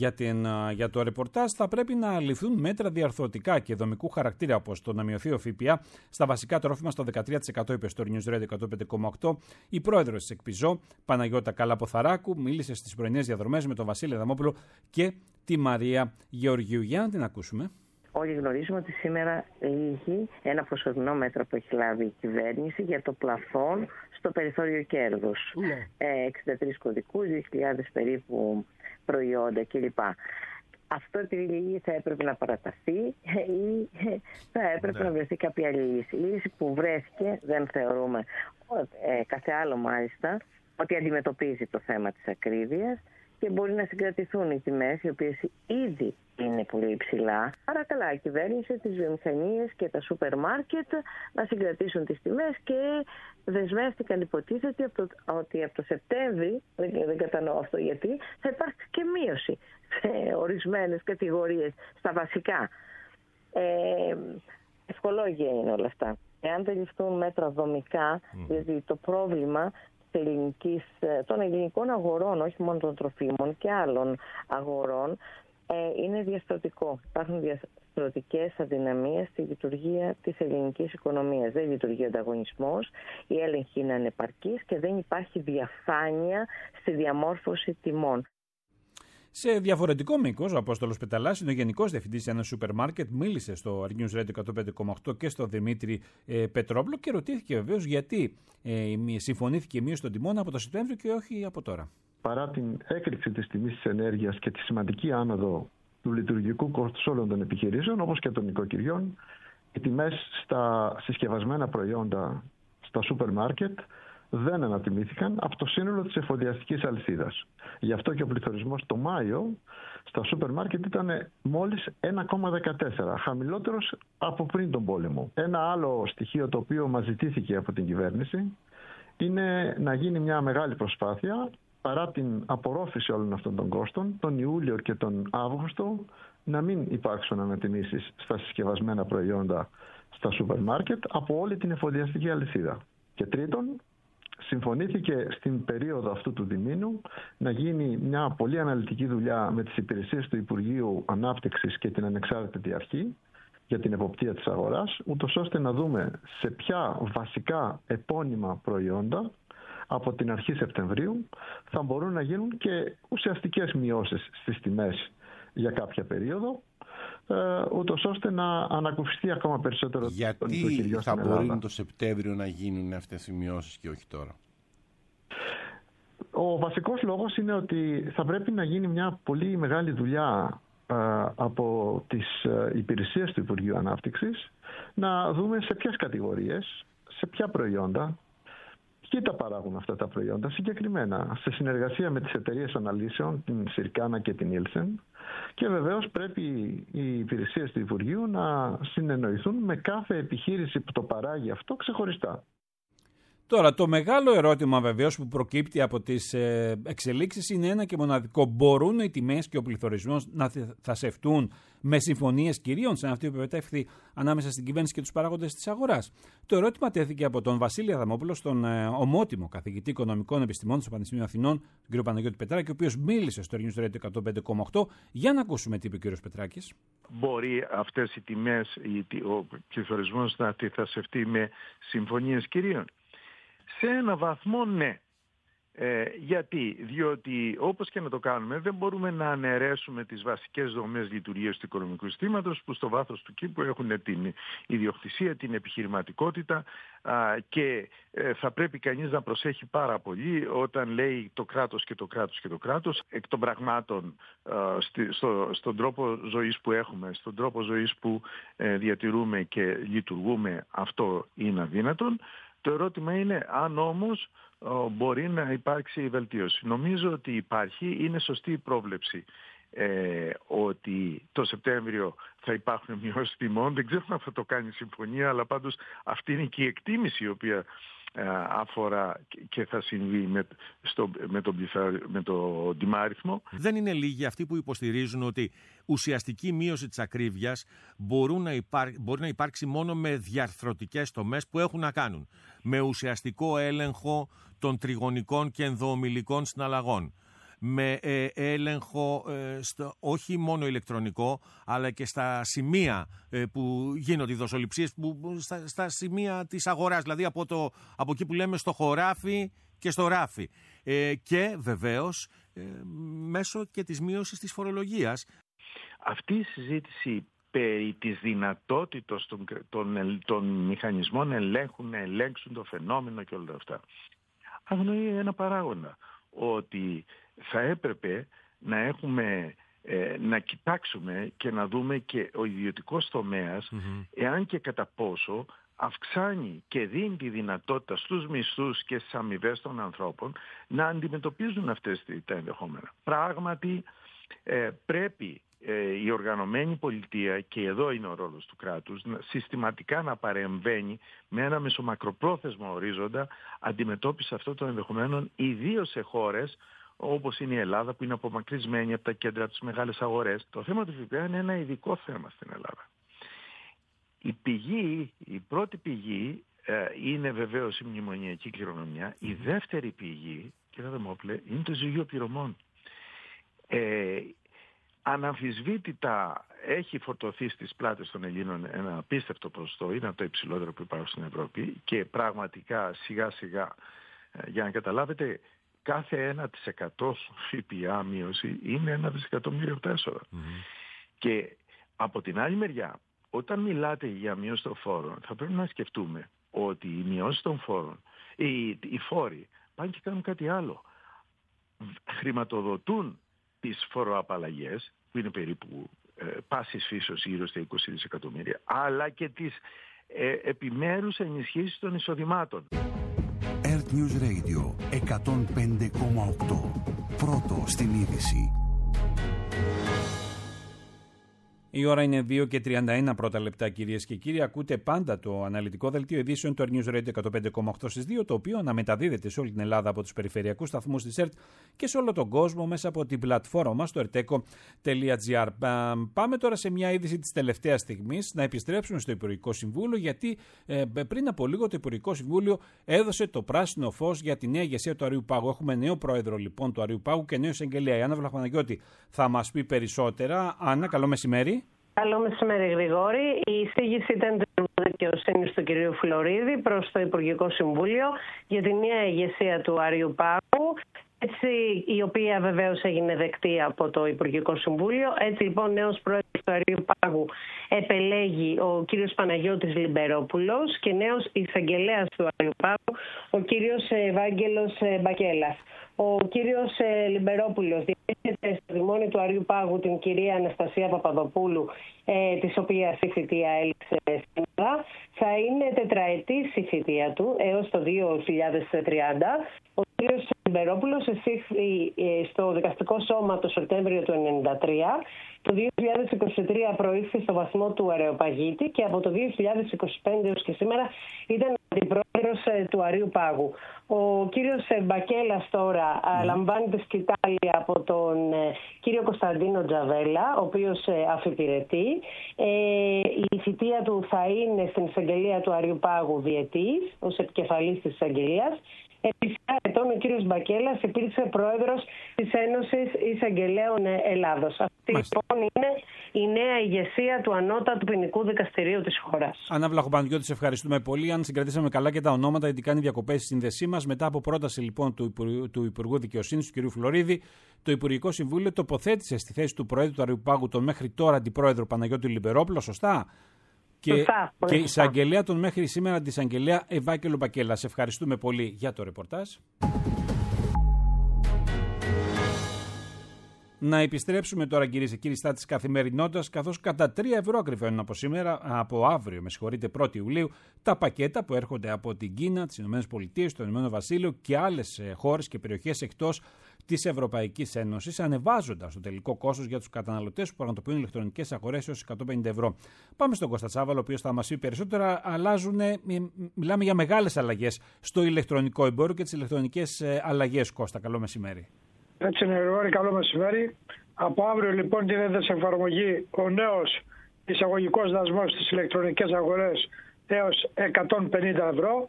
για το ρεπορτάζ. Θα πρέπει να ληφθούν μέτρα διαρθρωτικά και δομικού χαρακτήρα, όπως το να μειωθεί ο ΦΠΑ στα βασικά τρόφιμα στο 13%, είπε στο News Radio 105,8. Η πρόεδρος της ΕΚΠΙΖΟ, Παναγιώτα Καλαποθαράκου, μίλησε στις πρωινές διαδρομές με τον Βασίλη Αδαμόπουλο και τη Μαρία Γεωργίου. Για να την ακούσουμε. Όλοι γνωρίζουμε ότι σήμερα λύγει ένα προσωρινό μέτρο που έχει λάβει η κυβέρνηση για το πλαφόν στο περιθώριο κέρδους. 63 κωδικούς, 2.000 περίπου προϊόντα κλπ. Αυτό επειδή θα έπρεπε να παραταθεί ή θα έπρεπε να βρεθεί κάποια λύση. Η λύση που βρέθηκε δεν θεωρούμε κάθε άλλο μάλιστα ότι αντιμετωπίζει το θέμα της ακρίβειας και μπορεί να συγκρατηθούν οι τιμές, οι οποίες ήδη είναι πολύ υψηλά. Άρα καλά, η κυβέρνηση, τις βιομηχανίες και τα σούπερ μάρκετ να συγκρατήσουν τις τιμές, και δεσμεύτηκαν, υποτίθεται, ότι από το Σεπτέμβρη, δεν κατανοώ αυτό γιατί, θα υπάρξει και μείωση σε ορισμένες κατηγορίες, στα βασικά. Ευχολόγια είναι όλα αυτά. Εάν δεν ληφθούν μέτρα δομικά, δηλαδή το πρόβλημα των ελληνικών αγορών, όχι μόνο των τροφίμων και άλλων αγορών, είναι διαστρωτικό. Υπάρχουν διαστρωτικές αδυναμίες στη λειτουργία της ελληνικής οικονομίας. Δεν λειτουργεί ο ανταγωνισμός, η έλεγχη είναι ανεπαρκής και δεν υπάρχει διαφάνεια στη διαμόρφωση τιμών. Σε διαφορετικό μήκος, ο Απόστολος Πεταλάς είναι ο Γενικός Διευθυντής σε ένα σούπερ μάρκετ. Μίλησε στο News Radio 105,8 και στο Δημήτρη Πετρόπουλο και ρωτήθηκε βεβαίως γιατί συμφωνήθηκε η μείωση των τιμών από το Σεπτέμβριο και όχι από τώρα. Παρά την έκρηξη της τιμής της ενέργειας και τη σημαντική άνοδο του λειτουργικού κόστους όλων των επιχειρήσεων, όπως και των νοικοκυριών, οι τιμές στα συσκευασμένα προϊόντα στα σούπερ μάρκετ δεν ανατιμήθηκαν από το σύνολο της εφοδιαστικής αλυσίδας. Γι' αυτό και ο πληθωρισμός το Μάιο στα σούπερ μάρκετ ήταν μόλις 1,14, χαμηλότερος από πριν τον πόλεμο. Ένα άλλο στοιχείο το οποίο μας ζητήθηκε από την κυβέρνηση είναι να γίνει μια μεγάλη προσπάθεια, παρά την απορρόφηση όλων αυτών των κόστων, τον Ιούλιο και τον Αύγουστο να μην υπάρξουν ανατιμήσεις στα συσκευασμένα προϊόντα στα σούπερ μάρκετ από όλη την εφοδιαστική αλυσίδα. Και τρίτον, συμφωνήθηκε στην περίοδο αυτού του διμήνου να γίνει μια πολύ αναλυτική δουλειά με τις υπηρεσίες του Υπουργείου Ανάπτυξης και την Ανεξάρτητη Αρχή για την εποπτεία της αγοράς, ούτως ώστε να δούμε σε ποια βασικά επώνυμα προϊόντα από την αρχή Σεπτεμβρίου θα μπορούν να γίνουν και ουσιαστικές μειώσεις στις τιμές για κάποια περίοδο, ούτως ώστε να ανακουφιστεί ακόμα περισσότερο. Γιατί θα μπορεί το Σεπτέμβριο να γίνουν αυτές οι μειώσεις και όχι τώρα? Ο βασικός λόγος είναι ότι θα πρέπει να γίνει μια πολύ μεγάλη δουλειά από τις υπηρεσίες του Υπουργείου Ανάπτυξης, να δούμε σε ποιες κατηγορίες, σε ποια προϊόντα, ποιοι τα παράγουν αυτά τα προϊόντα συγκεκριμένα, σε συνεργασία με τις εταιρείες αναλύσεων, την Συρκάνα και την Ήλσεν, και βεβαίως πρέπει οι υπηρεσίες του Υπουργείου να συνεννοηθούν με κάθε επιχείρηση που το παράγει αυτό ξεχωριστά. Τώρα, το μεγάλο ερώτημα βεβαίως που προκύπτει από τις εξελίξεις είναι ένα και μοναδικό. Μπορούν οι τιμές και ο πληθωρισμός να θασευτούν με συμφωνίες κυρίων, σαν αυτή που επετεύχθη ανάμεσα στην κυβέρνηση και τους παράγοντες της αγοράς? Το ερώτημα τέθηκε από τον Βασίλη Αδαμόπουλο, τον ομότιμο καθηγητή οικονομικών επιστημών του Πανεπιστημίου Αθηνών, τον κ. Παναγιώτη Πετράκη, ο οποίος μίλησε στο News Radio 105,8. Για να ακούσουμε τι είπε ο κ. Πετράκης. Μπορεί αυτές οι τιμές, ο πληθωρισμός να θασευτεί με συμφωνίες κυρίων? Σε ένα βαθμό ναι. Γιατί? Διότι όπως και να το κάνουμε δεν μπορούμε να αναιρέσουμε τις βασικές δομές λειτουργίας του οικονομικού συστήματος, που στο βάθος του κήπου έχουν την ιδιοκτησία, την επιχειρηματικότητα, και θα πρέπει κανείς να προσέχει πάρα πολύ όταν λέει το κράτος και το κράτος και το κράτος. Εκ των πραγμάτων, στον τρόπο ζωής που έχουμε, στον τρόπο ζωής που διατηρούμε και λειτουργούμε, αυτό είναι αδύνατον. Το ερώτημα είναι αν όμως μπορεί να υπάρξει βελτίωση. Νομίζω ότι υπάρχει, είναι σωστή η πρόβλεψη ότι το Σεπτέμβριο θα υπάρχουν μειώσεις τιμών. Δεν ξέρω αν θα το κάνει η συμφωνία, αλλά πάντως αυτή είναι και η εκτίμηση η οποία αφορά και θα συμβεί με το τιμάριθμο. Δεν είναι λίγοι αυτοί που υποστηρίζουν ότι ουσιαστική μείωση της ακρίβειας μπορεί να υπάρξει μόνο με διαρθρωτικές τομές που έχουν να κάνουν με ουσιαστικό έλεγχο των τριγωνικών και ενδοομιλικών συναλλαγών, με έλεγχο όχι μόνο ηλεκτρονικό, αλλά και στα σημεία που γίνονται οι δοσοληψίες, στα σημεία της αγοράς, δηλαδή από εκεί που λέμε στο χωράφι και στο ράφι, και βεβαίως μέσω και της μείωσης της φορολογίας. Αυτή η συζήτηση περί της δυνατότητας των μηχανισμών ελέγχου να ελέγξουν το φαινόμενο και όλα αυτά αγνοεί ένα παράγοντα, ότι θα έπρεπε να κοιτάξουμε και να δούμε και ο ιδιωτικός τομέας, εάν και κατά πόσο αυξάνει και δίνει τη δυνατότητα στους μισθούς και στις αμοιβές των ανθρώπων να αντιμετωπίζουν αυτές τα ενδεχόμενα. Πράγματι πρέπει η οργανωμένη πολιτεία, και εδώ είναι ο ρόλος του κράτους, συστηματικά να παρεμβαίνει με ένα μεσομακροπρόθεσμο ορίζοντα αντιμετώπιση αυτών των ενδεχομένων, ιδίως σε χώρες όπως είναι η Ελλάδα, που είναι απομακρυσμένη από τα κέντρα, τις μεγάλες αγορές. Το θέμα του ΦΠΑ είναι ένα ειδικό θέμα στην Ελλάδα. Η πρώτη πηγή είναι βεβαίως η μνημονιακή κληρονομιά. Η δεύτερη πηγή, κύριε Αδαμόπουλε, είναι το ζυγείο πληρωμών. Αναμφισβήτητα έχει φορτωθεί στις πλάτες των Ελλήνων ένα απίστευτο ποσοστό, είναι από το υψηλότερο που υπάρχουν στην Ευρώπη, και πραγματικά σιγά σιγά, για να καταλάβετε, κάθε 1% ΦΠΑ μείωση είναι 1 δισεκατομμύριο έσοδα. Και από την άλλη μεριά, όταν μιλάτε για μείωση των φόρων, θα πρέπει να σκεφτούμε ότι οι μειώσεις των φόρων, οι φόροι πάνε και κάνουν κάτι άλλο. Χρηματοδοτούν τις φοροαπαλλαγές, που είναι περίπου πάσης φύσεως γύρω στα 20 δισεκατομμύρια, αλλά και τις επιμέρους ενισχύσεις των εισοδημάτων. Earth News Radio 105,8. Πρώτο στην είδηση. Η ώρα είναι 2 και 31 πρώτα λεπτά, κυρίες και κύριοι. Ακούτε πάντα το αναλυτικό δελτίο ειδήσεων του News Radio 105,8 στις 2, το οποίο αναμεταδίδεται σε όλη την Ελλάδα από τους περιφερειακούς σταθμούς της ΕΡΤ και σε όλο τον κόσμο μέσα από την πλατφόρμα μας, το erteco.gr. Πάμε τώρα σε μια είδηση της τελευταίας στιγμής, να επιστρέψουμε στο Υπουργικό Συμβούλιο, γιατί πριν από λίγο το Υπουργικό Συμβούλιο έδωσε το πράσινο φως για τη νέα ηγεσία του Αριού Πάγου. Έχουμε νέο πρόεδρο λοιπόν του Αριού Πάγου και νέο εισαγγελέα. Η Άννα Βλαχοπαναγιώτη θα μας πει περισσότερα. Άννα, καλό μεσημέρι. Καλό μεσημέρι, Γρηγόρη. Η εισήγηση ήταν του Δικαιοσύνη του κυρίου Φλωρίδη προς το Υπουργικό Συμβούλιο για τη νέα ηγεσία του Άριου Πάγου, έτσι, η οποία βεβαίως έγινε δεκτή από το Υπουργικό Συμβούλιο. Έτσι λοιπόν νέος πρόεδρος του Άριου Πάγου επελέγει ο κύριος Παναγιώτης Λιμπερόπουλος και νέος εισαγγελέας του Άριου Πάγου ο κύριος Ευάγγελος Μπακέλας. Ο κύριος Λιμπερόπουλος διέθετε στο δημόνιο του Άριου Πάγου την κυρία Αναστασία Παπαδοπούλου, της οποίας η θητεία έληξε σήμερα. Θα είναι τετραετής η θητεία του έως το 2030. Ο κύριος Λιμπερόπουλος εισήχθη στο δικαστικό σώμα το Σεπτέμβριο του 1993. Το 2023 προήλθε στο βαθμό του Αρεοπαγίτη και από το 2025 έως και σήμερα ήταν αντιπρόεδρος του Αρείου Πάγου. Ο κύριος Μπακέλας τώρα λαμβάνει τη σκητάλη από τον κύριο Κωνσταντίνο Τζαβέλα, ο οποίος αφιπηρετεί. Η θητεία του θα είναι στην εισαγγελία του Αρείου Πάγου διετής, ως επικεφαλής της εισαγγελίας. Επί 7 ετών ο κύριος Μπακέλας υπήρξε πρόεδρος της Ένωσης Εισαγγελέων Ελλάδος. Αυτή λοιπόν είναι η νέα ηγεσία του Ανώτατου Ποινικού Δικαστηρίου της χώρας. Άννα Βλαχοπαντιώτη, σε ευχαριστούμε πολύ. Αν συγκρατήσαμε καλά και τα ονόματα, γιατί κάνει διακοπές στη σύνδεσή μας. Μετά από πρόταση λοιπόν του Υπουργού Δικαιοσύνης, του κ. Φλωρίδη, το Υπουργικό Συμβούλιο τοποθέτησε στη θέση του Προέδρου του Αρείου Πάγου τον μέχρι τώρα αντιπρόεδρο Παναγιώτη Λιμπερόπουλο. Σωστά. Και η εισαγγελέα τον μέχρι σήμερα την εισαγγελέα Ευάγγελο Μπακέλα. Σε ευχαριστούμε πολύ για το ρεπορτάζ. Να επιστρέψουμε τώρα, κυρίες και κύριοι, στα της καθημερινότητας, καθώς κατά 3 ευρώ ακριβένουν από αύριο, 1η Ιουλίου, τα πακέτα που έρχονται από την Κίνα, τις ΗΠΑ, το Ηνωμένο Βασίλειο και άλλες χώρες και περιοχές εκτός της Ευρωπαϊκής Ένωσης, ανεβάζοντας το τελικό κόστος για τους καταναλωτές που πραγματοποιούν ηλεκτρονικές αγορές έως 150 ευρώ. Πάμε στον Κώστα Τσάβαλο, ο οποίος θα μας πει περισσότερα. Μιλάμε για μεγάλες αλλαγές στο ηλεκτρονικό εμπόριο και τις ηλεκτρονικές αλλαγές. Κώστα, καλό μεσημέρι. Έτσι είναι, Γρηγόρη, καλό μεσημέρι. Από αύριο λοιπόν τίθεται σε εφαρμογή ο νέος εισαγωγικός δασμός στις ηλεκτρονικές αγορές έως 150 ευρώ.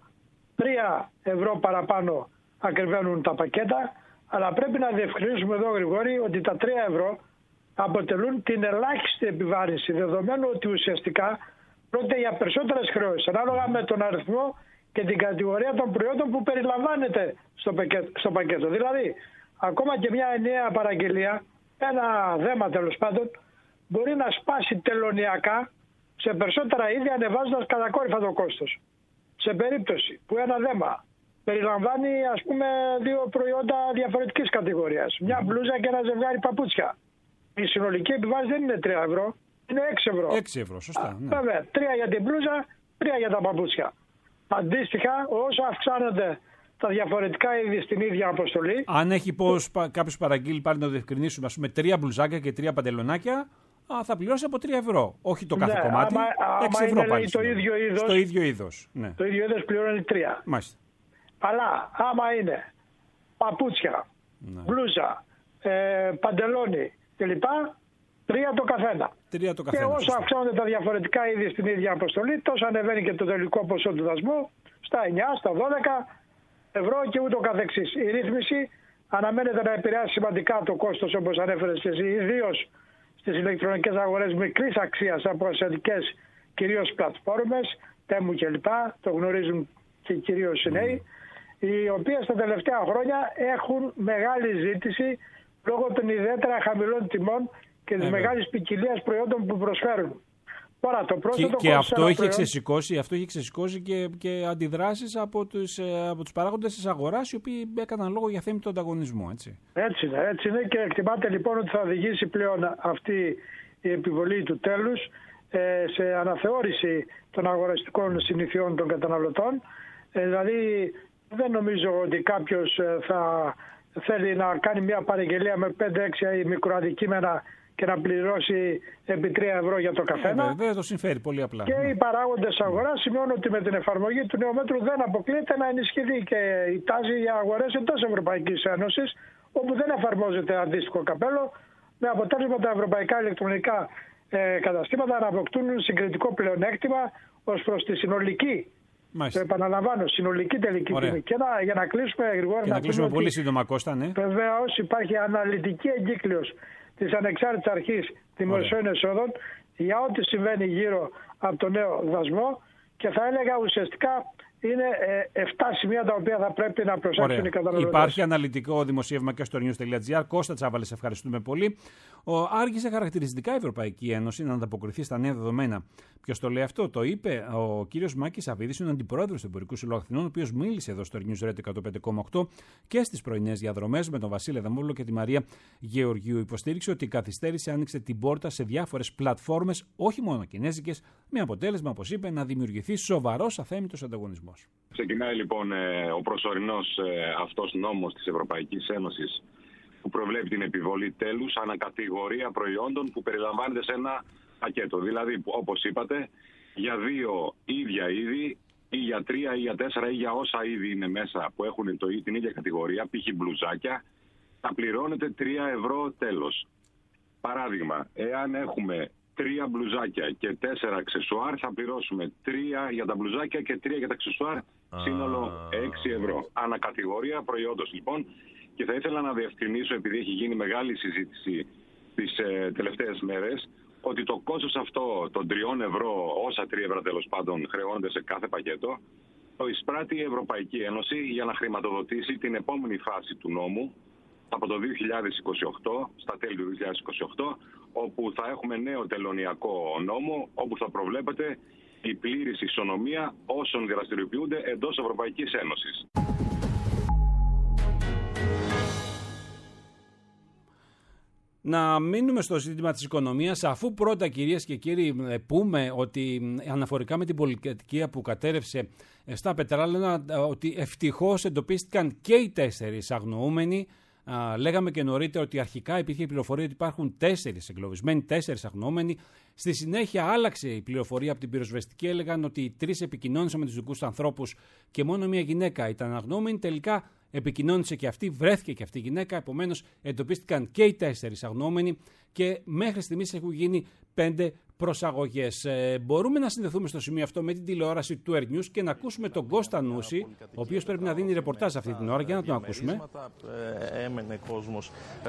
3 ευρώ παραπάνω ακριβένουν τα πακέτα, αλλά πρέπει να διευκρινίσουμε εδώ, Γρηγόρη, ότι τα 3 ευρώ αποτελούν την ελάχιστη επιβάρυνση, δεδομένου ότι ουσιαστικά πρόκειται για περισσότερες χρεώσεις, ανάλογα με τον αριθμό και την κατηγορία των προϊόντων που περιλαμβάνεται στο πακέτο. Δηλαδή, ακόμα και μια ενιαία παραγγελία, ένα δέμα τέλος πάντων, μπορεί να σπάσει τελωνιακά σε περισσότερα είδη, ανεβάζοντας κατακόρυφα το κόστος. Σε περίπτωση που ένα δέμα περιλαμβάνει, ας πούμε, 2 προϊόντα διαφορετικής κατηγορίας, μια μπλούζα και ένα ζευγάρι παπούτσια, η συνολική επιβάρυνση δεν είναι 3 ευρώ, είναι 6 ευρώ. 6 ευρώ, σωστά. Ναι. Βέβαια, 3 για την μπλούζα, 3 για τα παπούτσια. Αντίστοιχα, όσο αυξάνονται τα διαφορετικά είδη στην ίδια αποστολή. Αν έχει κάποιος παραγγείλει, πάλι να το διευκρινίσουμε, ας πούμε, 3 μπλουζάκια και 3 παντελονάκια, θα πληρώσει από 3 ευρώ. Όχι το κάθε κομμάτι. 6 ευρώ πάλι. Το ίδιο είδος, στο ίδιο είδος. Ναι. Το ίδιο είδος πληρώνει 3. Μάλιστα. Αλλά άμα είναι παπούτσια, μπλούζα, παντελόνι κλπ. 3 το καθένα. 3 το καθένα. Και όσο αυξάνονται τα διαφορετικά είδη στην ίδια αποστολή, τόσο ανεβαίνει και το τελικό ποσό του δασμού στα 9, στα 12 ευρώ και ούτω καθεξής. Η ρύθμιση αναμένεται να επηρεάσει σημαντικά το κόστος, όπως ανέφερες και εσύ, ιδίως στις ηλεκτρονικές αγορές μικρής αξίας από ασιατικές κυρίως πλατφόρμες, Τέμου κλπ. Το γνωρίζουν και κυρίως οι νέοι, οι οποίες τα τελευταία χρόνια έχουν μεγάλη ζήτηση λόγω των ιδιαίτερα χαμηλών τιμών και της μεγάλης ποικιλίας προϊόντων που προσφέρουν. Τώρα, το και αυτό έχει ξεσηκώσει και αντιδράσεις από τους παράγοντες της αγοράς, οι οποίοι έκαναν λόγο για θέμητο ανταγωνισμό. Έτσι είναι και εκτιμάται λοιπόν ότι θα οδηγήσει πλέον αυτή η επιβολή του τέλους σε αναθεώρηση των αγοραστικών συνηθιών των καταναλωτών. Δηλαδή δεν νομίζω ότι κάποιος θα θέλει να κάνει μια παραγγελία με 5-6 μικροαντικείμενα και να πληρώσει επί 3 ευρώ για το καθένα. Δεν το συμφέρει πολύ απλά. Και οι παράγοντες αγοράς σημειώνουν ότι με την εφαρμογή του νέου μέτρου δεν αποκλείεται να ενισχυθεί και η τάση για αγορές εντός Ευρωπαϊκής Ένωσης, όπου δεν εφαρμόζεται αντίστοιχο καπέλο, με αποτέλεσμα τα ευρωπαϊκά ηλεκτρονικά καταστήματα να αποκτούν συγκριτικό πλεονέκτημα ως προς τη συνολική. Το επαναλαμβάνω, συνολική τελική τιμή. Και για να κλείσουμε γρήγορα. Να κλείσουμε πολύ σύντομα, Κώστα, ναι. Βεβαίως υπάρχει αναλυτική εγκύκλειος της Ανεξάρτητης Αρχής Δημοσίων Εσόδων, για ό,τι συμβαίνει γύρω από το νέο δασμό και θα έλεγα ουσιαστικά είναι 7 σημεία τα οποία θα πρέπει να προσέξουν οι καταναλωτές. Υπάρχει αναλυτικό δημοσίευμα και στο news.gr. Κώστα Τσάβαλε, σε ευχαριστούμε πολύ. Άργησε χαρακτηριστικά η Ευρωπαϊκή Ένωση να ανταποκριθεί στα νέα δεδομένα. Ποιος το λέει αυτό? Το είπε ο κύριος Μάκης Αβίδης, ο αντιπρόεδρος του Εμπορικού Συλλόγου Αθηνών, ο οποίος μίλησε εδώ στο News Radio 105,8 και στις πρωινές διαδρομές με τον Βασίλη Αδαμόπουλο και τη Μαρία Γεωργίου. Υποστήριξε ότι η καθυστέρηση άνοιξε την πόρτα σε διάφορες πλατφόρμες, όχι μόνο κινέζικες, με αποτέλεσμα, όπως είπε, να δημιουργηθεί σοβαρός αθέμητος ανταγωνισμός. Ξεκινάει λοιπόν ο προσωρινός αυτός νόμος της Ευρωπαϊκής Ένωσης που προβλέπει την επιβολή τέλους ανακατηγορία προϊόντων που περιλαμβάνεται σε ένα πακέτο. Δηλαδή, όπως είπατε, για 2 ίδια είδη ή για 3 ή για 4 ή για όσα είδη είναι μέσα που έχουν την ίδια κατηγορία, π.χ. μπλουζάκια, θα πληρώνετε 3 ευρώ τέλος. Παράδειγμα, εάν έχουμε 3 μπλουζάκια και 4 αξεσουάρ, θα πληρώσουμε 3 για τα μπλουζάκια και 3 για τα αξεσουάρ, σύνολο 6 ευρώ. Ανακατηγορία προϊόντος λοιπόν. Και θα ήθελα να διευκρινίσω, επειδή έχει γίνει μεγάλη συζήτηση τις τελευταίες μέρες, ότι το κόστος αυτό των 3 ευρώ, όσα 3 ευρώ τέλος πάντων χρεώνονται σε κάθε πακέτο, το εισπράττει η Ευρωπαϊκή Ένωση για να χρηματοδοτήσει την επόμενη φάση του νόμου από το 2028, στα τέλη του 2028, όπου θα έχουμε νέο τελωνειακό νόμο, όπου θα προβλέπεται η πλήρης ισονομία όσων δραστηριοποιούνται εντός Ευρωπαϊκής Ένωσης. Να μείνουμε στο ζήτημα της οικονομίας, αφού πρώτα, κυρίες και κύριοι, πούμε ότι αναφορικά με την πολυκατοικία που κατέρευσε στα πετράλαινα, ότι ευτυχώς εντοπίστηκαν και οι 4 αγνοούμενοι. Λέγαμε και νωρίτερα ότι αρχικά υπήρχε η πληροφορία ότι υπάρχουν 4 εγκλωβισμένοι, 4 αγνοούμενοι. Στη συνέχεια άλλαξε η πληροφορία από την πυροσβεστική. Έλεγαν ότι οι 3 επικοινώνησαν με τους δικούς ανθρώπους και μόνο μία γυναίκα ήταν αγνοούμενη. Τελικά επικοινώνησε και αυτή, βρέθηκε και αυτή η γυναίκα. Επομένως, εντοπίστηκαν και οι 4 αγνοούμενοι και μέχρι στιγμής έχουν γίνει 5 προσαγωγές. Μπορούμε να συνδεθούμε στο σημείο αυτό με την τηλεόραση του Air News και να ακούσουμε τον Κώστα Νούση, ο οποίος πρέπει να δίνει ρεπορτάζ αυτή την ώρα. Για να τον ακούσουμε. Έμενε κόσμος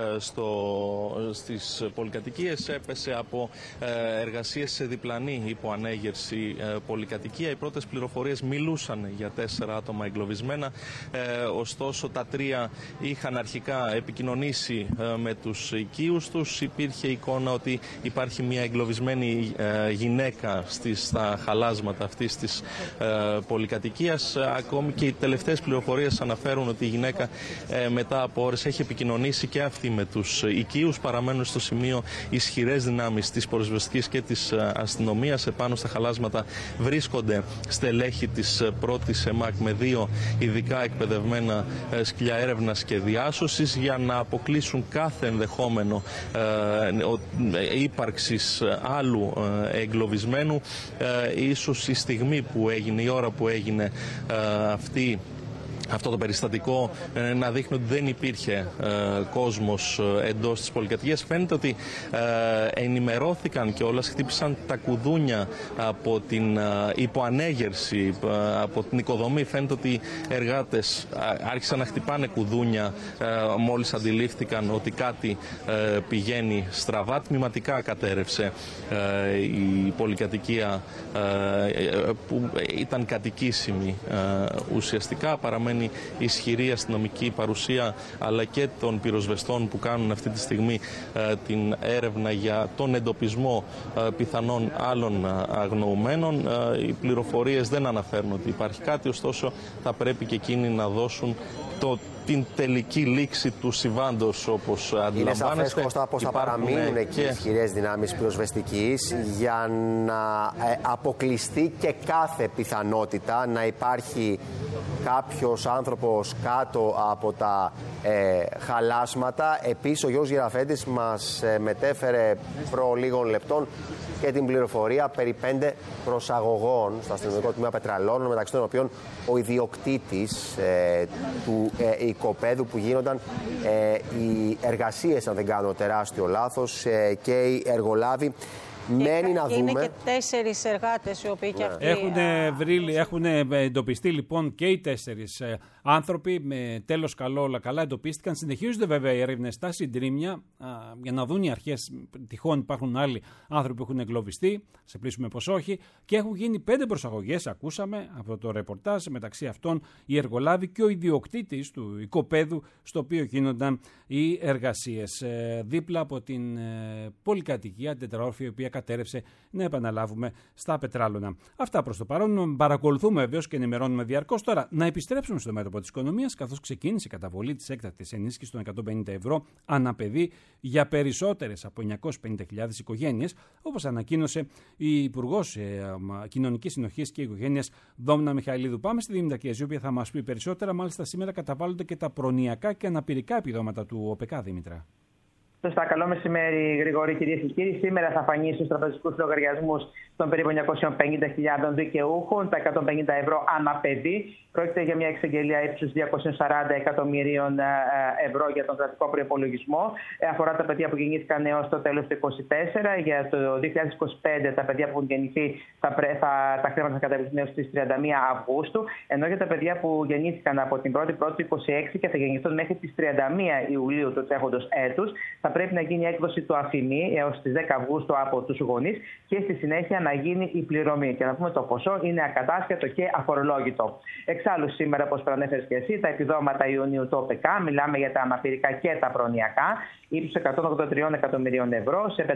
στις πολυκατοικίες, έπεσε από εργασίες σε διπλανή υποανέγερση πολυκατοικία. Οι πρώτες πληροφορίες μιλούσαν για 4 άτομα εγκλωβισμένα, ωστόσο τα 3 είχαν αρχικά επικοινωνήσει με τους οικείους τους. Υπήρχε εικόνα ότι υπάρχει μια εγκλωβισμένη γυναίκα στα χαλάσματα αυτής της πολυκατοικίας. Ακόμη και οι τελευταίες πληροφορίες αναφέρουν ότι η γυναίκα μετά από ώρες έχει επικοινωνήσει και αυτή με τους οικείους. Παραμένουν στο σημείο ισχυρές δυνάμεις της πυροσβεστικής και της αστυνομίας. Επάνω στα χαλάσματα βρίσκονται στελέχη της πρώτης ΕΜΑΚ με 2 ειδικά εκπαιδευμένα σκυλιά έρευνας και διάσωσης για να αποκλείσουν κάθε ενδεχόμενο ύπαρξης άλλου εγκλωβισμένου. Ίσως η στιγμή που έγινε, η ώρα που έγινε αυτό το περιστατικό να δείχνει ότι δεν υπήρχε κόσμος εντός της πολυκατοικίας. Φαίνεται ότι ενημερώθηκαν και όλα, χτύπησαν τα κουδούνια από την υποανέγερση, από την οικοδομή. Φαίνεται ότι οι εργάτες άρχισαν να χτυπάνε κουδούνια μόλις αντιλήφθηκαν ότι κάτι πηγαίνει στραβά. Τμηματικά κατέρευσε η πολυκατοικία που ήταν κατοικήσιμη ουσιαστικά. Παραμένει ισχυρή αστυνομική παρουσία αλλά και των πυροσβεστών που κάνουν αυτή τη στιγμή την έρευνα για τον εντοπισμό πιθανών άλλων αγνοουμένων. Οι πληροφορίες δεν αναφέρουν ότι υπάρχει κάτι, ωστόσο θα πρέπει και εκείνοι να δώσουν την τελική λήξη του συμβάντος, όπως αντιλαμβάνεστε. Είναι σαφές, Κώστα, πως θα παραμείνουν εκεί ισχυρές δυνάμεις πυροσβεστικής για να αποκλειστεί και κάθε πιθανότητα να υπάρχει κάποιος άνθρωπος κάτω από τα χαλάσματα. Επίσης, ο Γιώργος Γεραφέντης μας μετέφερε προ λίγων λεπτών και την πληροφορία περί 5 προσαγωγών στο αστυνομικό τμήμα Πετραλώνων, μεταξύ των οποίων ο ιδιοκτήτης του οικοπαίδου που γίνονταν οι εργασίες, αν δεν κάνω τεράστιο λάθος, και οι εργολάβοι. Μένει να δούμε. Είναι και 4 εργάτες οι οποίοι και αυτοί. Έχουν εντοπιστεί λοιπόν και οι 4 άνθρωποι. Με τέλος καλό, όλα καλά εντοπίστηκαν. Συνεχίζονται βέβαια οι έρευνες στα συντρίμμια για να δουν οι αρχές. Τυχόν υπάρχουν άλλοι άνθρωποι που έχουν εγκλωβιστεί. Σε πλήσουμε πως όχι. Και έχουν γίνει 5 προσαγωγές, ακούσαμε από το ρεπορτάζ. Μεταξύ αυτών οι εργολάβοι και ο ιδιοκτήτης του οικοπαίδου στο οποίο γίνονταν οι εργασίες. Δίπλα από την πολυκατοικία τετραόρφη, η οποία κατέρευσε, να επαναλάβουμε, στα Πετράλωνα. Αυτά προς το παρόν. Παρακολουθούμε βεβαίως και ενημερώνουμε διαρκώς. Τώρα, να επιστρέψουμε στο μέτωπο της οικονομίας, καθώς ξεκίνησε η καταβολή της έκτακτης ενίσχυσης των 150 ευρώ ανά παιδί για περισσότερες από 950.000 οικογένειες, όπως ανακοίνωσε η Υπουργός Κοινωνικής Συνοχής και Οικογένειας Δόμνα Μιχαηλίδου. Πάμε στη Δήμητρα Κιεζή, η οποία θα μας πει περισσότερα. Μάλιστα, σήμερα καταβάλλονται και τα προνοιακά και αναπηρικά επιδόματα του ΟΠΕΚΑ, Δήμητρα. Σωστά. Καλό μεσημέρι, Γρηγόρη, κυρίες και κύριοι. Σήμερα θα φανεί στους τραπεζικούς λογαριασμούς των περίπου 950.000 δικαιούχων τα 150 ευρώ ανά παιδί. Πρόκειται για μια εξαγγελία ύψους 240 εκατομμυρίων ευρώ για τον κρατικό προϋπολογισμό. Αφορά τα παιδιά που γεννήθηκαν έως το τέλος του 2024. Για το 2025 τα παιδιά που έχουν γεννηθεί τα χρήματα θα καταβληθούν έως τις 31 Αυγούστου. Ενώ για τα παιδιά που γεννήθηκαν από την 1η Πρώτη του 2026 και θα γεννηθούν μέχρι τις 31 Ιουλίου του τρέχοντος έτους, θα πρέπει να γίνει έκδοση του αφημί έως τις 10 Αυγούστου από τους γονείς και στη συνέχεια να γίνει η πληρωμή. Και να πούμε το ποσό είναι ακατάσχετο και αφορολόγητο. Εξάλλου, σήμερα, όπως προανέφερες και εσύ, τα επιδόματα Ιουνίου του ΟΠΕΚΑ, μιλάμε για τα αναπηρικά και τα προνοιακά, ύψους 183 εκατομμυρίων ευρώ σε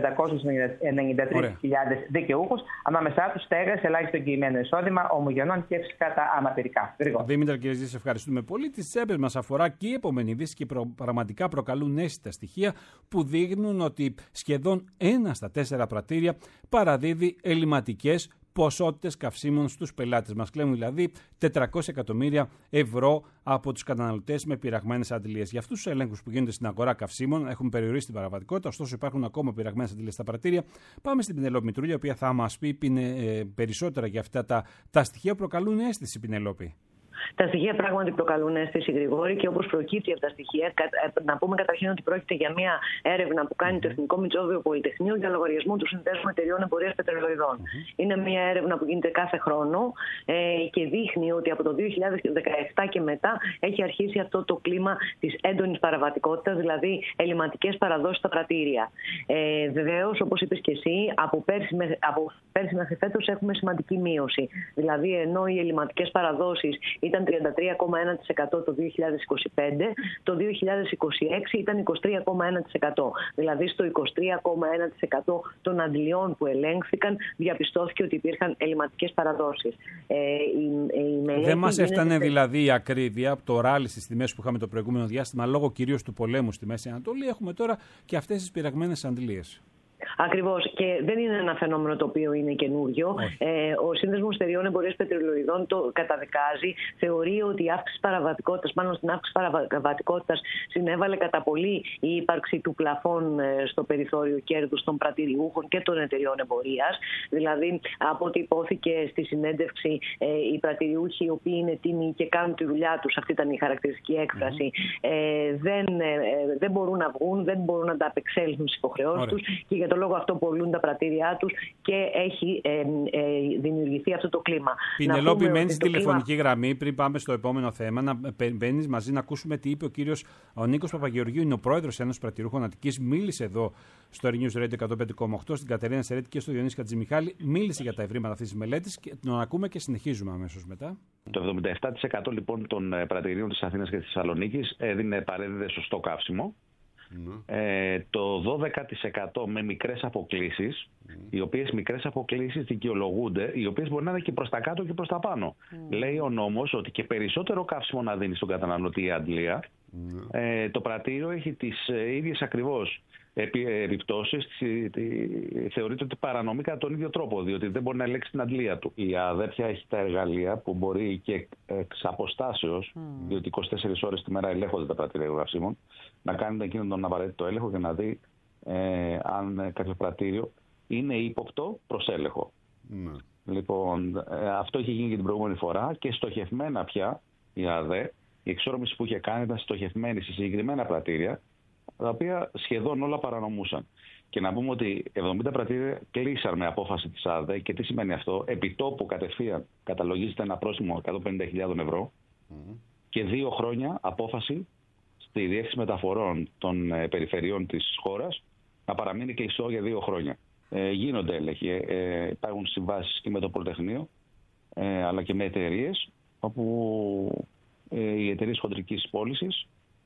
593.000 δικαιούχους, ανάμεσά τους στέγες, ελάχιστο εγγυημένο εισόδημα, ομογενών και φυσικά τα αναπηρικά. Δήμητρα, κύριε Ζήση, ευχαριστούμε πολύ. Τις τσέπες μας αφορά και η επόμενη είδηση και πραγματικά προκαλούν αίσθητα στοιχεία που δείχνουν ότι σχεδόν 1 στα 4 πρατήρια παραδίδει ελληματικές ποσότητες καυσίμων στους πελάτες μας. Κλέβουν δηλαδή 400 εκατομμύρια ευρώ από τους καταναλωτές με πειραγμένες αντιλίες. Για αυτούς τους ελέγχους που γίνονται στην αγορά καυσίμων έχουν περιορίσει την παραβατικότητα, ωστόσο υπάρχουν ακόμα πειραγμένες αντιλίες στα πρατήρια. Πάμε στην Πινελόπη Μητρούλια, η οποία θα μας πει περισσότερα για αυτά τα στοιχεία που προκαλούν αίσθηση, Πινελόπη. Τα στοιχεία πράγματι προκαλούν αίσθηση, Γρηγόρη, και όπως προκύπτει από τα στοιχεία, να πούμε καταρχήν ότι πρόκειται για μια έρευνα που κάνει το Εθνικό Μητσόβιο Πολυτεχνείο για λογαριασμό του Συνδέσμου Εταιριών Εμπορίας Πετρελαιοειδών. Είναι μια έρευνα που γίνεται κάθε χρόνο και δείχνει ότι από το 2017 και μετά έχει αρχίσει αυτό το κλίμα της έντονης παραβατικότητας, δηλαδή ελληματικές παραδόσεις στα πρατήρια. Βεβαίως, όπως είπες και εσύ, από πέρσι μέχρι φέτος έχουμε σημαντική μείωση. Δηλαδή, ενώ οι ελληματικές παραδόσεις ήταν 33,1% το 2025, το 2026 ήταν 23,1%. Δηλαδή στο 23,1% των αντιλιών που ελέγχθηκαν διαπιστώθηκε ότι υπήρχαν ελληματικές παραδόσεις. Δεν μας έφτανε δηλαδή η ακρίβεια από το ράλι στις τιμές που είχαμε το προηγούμενο διάστημα, λόγω κυρίως του πολέμου στη Μέση Ανατολή. Έχουμε τώρα και αυτές τις πειραγμένες αντιλίες. Ακριβώς. Και δεν είναι ένα φαινόμενο το οποίο είναι καινούριο. Ο Σύνδεσμος Εταιριών Εμπορίας Πετρελαιοειδών το καταδικάζει. Θεωρεί ότι η αύξηση παραβατικότητας, πάνω στην αύξηση παραβατικότητας, συνέβαλε κατά πολύ η ύπαρξη του πλαφών στο περιθώριο κέρδους των πρατηριούχων και των εταιριών εμπορίας. Δηλαδή, από ό,τι υπόθηκε στη συνέντευξη, οι πρατηριούχοι, οι οποίοι είναι τίμοι και κάνουν τη δουλειά τους, αυτή ήταν η χαρακτηριστική έκφραση, δεν μπορούν να βγουν, δεν μπορούν να τα απεξέλθουν στις υποχρεώσεις τους και για τον λόγο αυτό πολλούν τα πρατήριά τους και έχει δημιουργηθεί αυτό το κλίμα. Πινελόπη, μένει στη τηλεφωνική γραμμή πριν πάμε στο επόμενο θέμα. Να μπαίνεις μαζί να ακούσουμε τι είπε ο Νίκος Παπαγεωργίου, είναι ο πρόεδρος Ένωσης Πρατηριούχων Αττικής. Μίλησε εδώ στο News Radio 105,8 στην Κατερίνα Σερέτη και στο Διονύση Χατζημιχάλη. Μίλησε για τα ευρήματα αυτής της μελέτης και τον ακούμε και συνεχίζουμε αμέσως μετά. Το 77% λοιπόν των πρατηρίων της Αθήνας και της Θεσσαλονίκης παρέδιδε σωστό καύσιμο. Το 12% με μικρές αποκλίσεις, οι οποίες μικρές αποκλίσεις δικαιολογούνται, οι οποίες μπορεί να είναι και προς τα κάτω και προς τα πάνω. Λέει ο νόμος ότι και περισσότερο καύσιμο να δίνει στον καταναλωτή η αντλία, το πρατήριο έχει τις ίδιες ακριβώς επιπτώσεις, θεωρείται ότι παρανομεί κατά τον ίδιο τρόπο, διότι δεν μπορεί να ελέγξει την αντλία του. Η ΑΔΕ έχει τα εργαλεία που μπορεί και εξ αποστάσεως, διότι 24 ώρες τη μέρα ελέγχονται τα πρατήρια καυσίμων, να κάνει εκείνον τον απαραίτητο έλεγχο και να δει αν κάποιο πρατήριο είναι ύποπτο προς έλεγχο. Λοιπόν, αυτό είχε γίνει και την προηγούμενη φορά και στοχευμένα πια η ΑΔΕ, η εξόρμηση που είχε κάνει ήταν στοχευμένη σε συγκεκριμένα πρατήρια, τα οποία σχεδόν όλα παρανομούσαν. Και να πούμε ότι 70 πρατήρια κλείσαν με απόφαση της ΑΔΕ. Και τι σημαίνει αυτό? Επιτόπου κατευθείαν καταλογίζεται ένα πρόστιμο 150.000 ευρώ και 2 χρόνια απόφαση στη Διεύθυνση Μεταφορών των Περιφερειών της χώρας να παραμείνει κλειστό για 2 χρόνια. Γίνονται έλεγχοι. Υπάρχουν συμβάσεις και με το Πολυτεχνείο αλλά και με εταιρείες, όπου οι εταιρείες χοντρικής πώλησης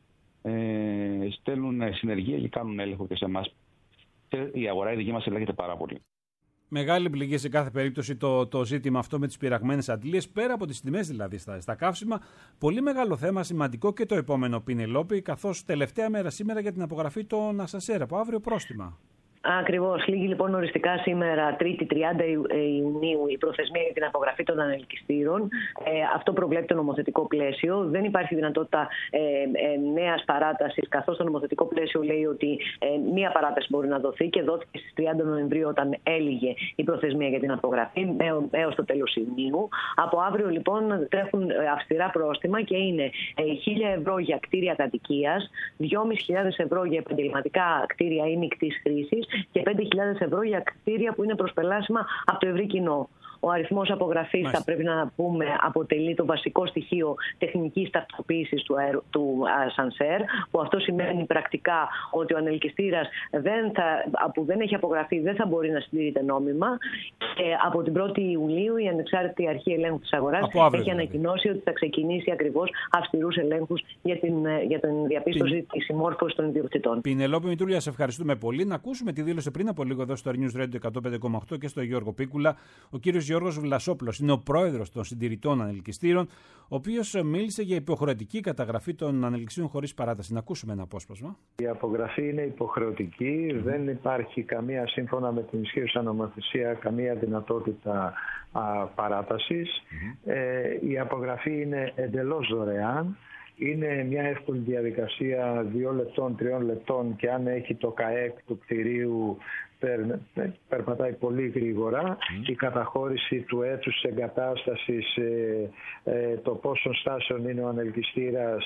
στέλνουν συνεργεία και κάνουν έλεγχο και σε εμάς. Η αγορά η δική μας ελέγχεται πάρα πολύ. Μεγάλη πληγή σε κάθε περίπτωση το ζήτημα αυτό με τις πειραγμένες αντλίες, πέρα από τις τιμές δηλαδή στα καύσιμα. Πολύ μεγάλο θέμα, σημαντικό και το επόμενο, Πινελόπη, καθώς τελευταία μέρα σήμερα για την απογραφή των ασανσέρ, από αύριο πρόστιμα. Ακριβώς. Λήγει λοιπόν οριστικά σήμερα, Τρίτη 30 Ιουνίου, η προθεσμία για την απογραφή των ανελκυστήρων. Αυτό προβλέπει το νομοθετικό πλαίσιο. Δεν υπάρχει δυνατότητα νέας παράτασης, καθώς το νομοθετικό πλαίσιο λέει ότι μία παράταση μπορεί να δοθεί και δόθηκε στις 30 Νοεμβρίου όταν έλυγε η προθεσμία για την απογραφή έως το τέλος Ιουνίου. Από αύριο λοιπόν τρέχουν αυστηρά πρόστιμα και είναι 1.000 ευρώ για κτίρια κατοικίας, 2.500 ευρώ για επαγγελματικά κτίρια ή μεικτής χρήσης και 5.000 ευρώ για κτίρια που είναι προσπελάσιμα από το ευρύ κοινό. Ο αριθμός απογραφής, θα πρέπει να πούμε, αποτελεί το βασικό στοιχείο τεχνικής ταυτοποίησης του ασανσέρ, που αυτό σημαίνει πρακτικά ότι ο ανελκυστήρας που δεν έχει απογραφεί δεν θα μπορεί να συντηρείται νόμιμα. Και από την 1η Ιουλίου η Ανεξάρτητη Αρχή Ελέγχου της Αγοράς έχει ανακοινώσει ότι θα ξεκινήσει ακριβώς αυστηρούς ελέγχους για την διαπίστωση της συμμόρφωσης των ιδιοκτητών. Πινελόπη Μητρούλια, σε ευχαριστούμε πολύ. Να ακούσουμε τη δήλωση πριν από λίγο εδώ στο News Radio 105,8 και στο Γιώργο Πίκουλα. Ο κύριος Γιώργος Βλασόπουλος είναι ο πρόεδρος των συντηρητών ανελκυστήρων, ο οποίος μίλησε για υποχρεωτική καταγραφή των ανελκυστήρων χωρίς παράταση. Να ακούσουμε ένα απόσπασμα. Η απογραφή είναι υποχρεωτική. Δεν υπάρχει καμία, σύμφωνα με την ισχύουσα νομοθεσία, καμία δυνατότητα παράτασης. Η απογραφή είναι εντελώς δωρεάν. Είναι μια εύκολη διαδικασία 2 λεπτών, 3 λεπτών και αν έχει το ΚΑΕΚ του κτηρίου περπατάει πολύ γρήγορα. Η καταχώρηση του έτους της εγκατάστασης, το πόσων στάσεων είναι ο ανελκυστήρας,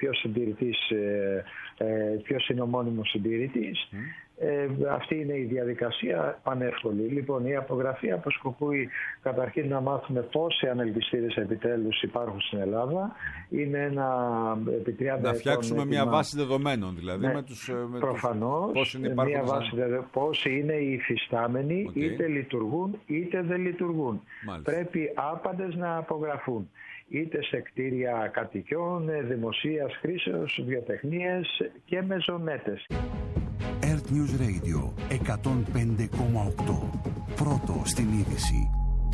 ποιος είναι ο μόνιμος συντηρητής. Αυτή είναι η διαδικασία πανεύκολη. Λοιπόν, η απογραφή αποσκοπούει καταρχήν να μάθουμε πόσοι ανελκυστήρες επιτέλους υπάρχουν στην Ελλάδα. Είναι επί 30 να φτιάξουμε μια βάση δεδομένων, δηλαδή προφανώς, μια βάση δεδομένων, πόσοι είναι οι υφιστάμενοι, είτε λειτουργούν είτε δεν λειτουργούν. Μάλιστα. Πρέπει άπαντες να απογραφούν. Είτε σε κτίρια κατοικιών, δημοσίας χρήσεως, βιοτεχνίες και μεζονέτες. Earth News Radio 105,8. Πρώτο στην είδηση.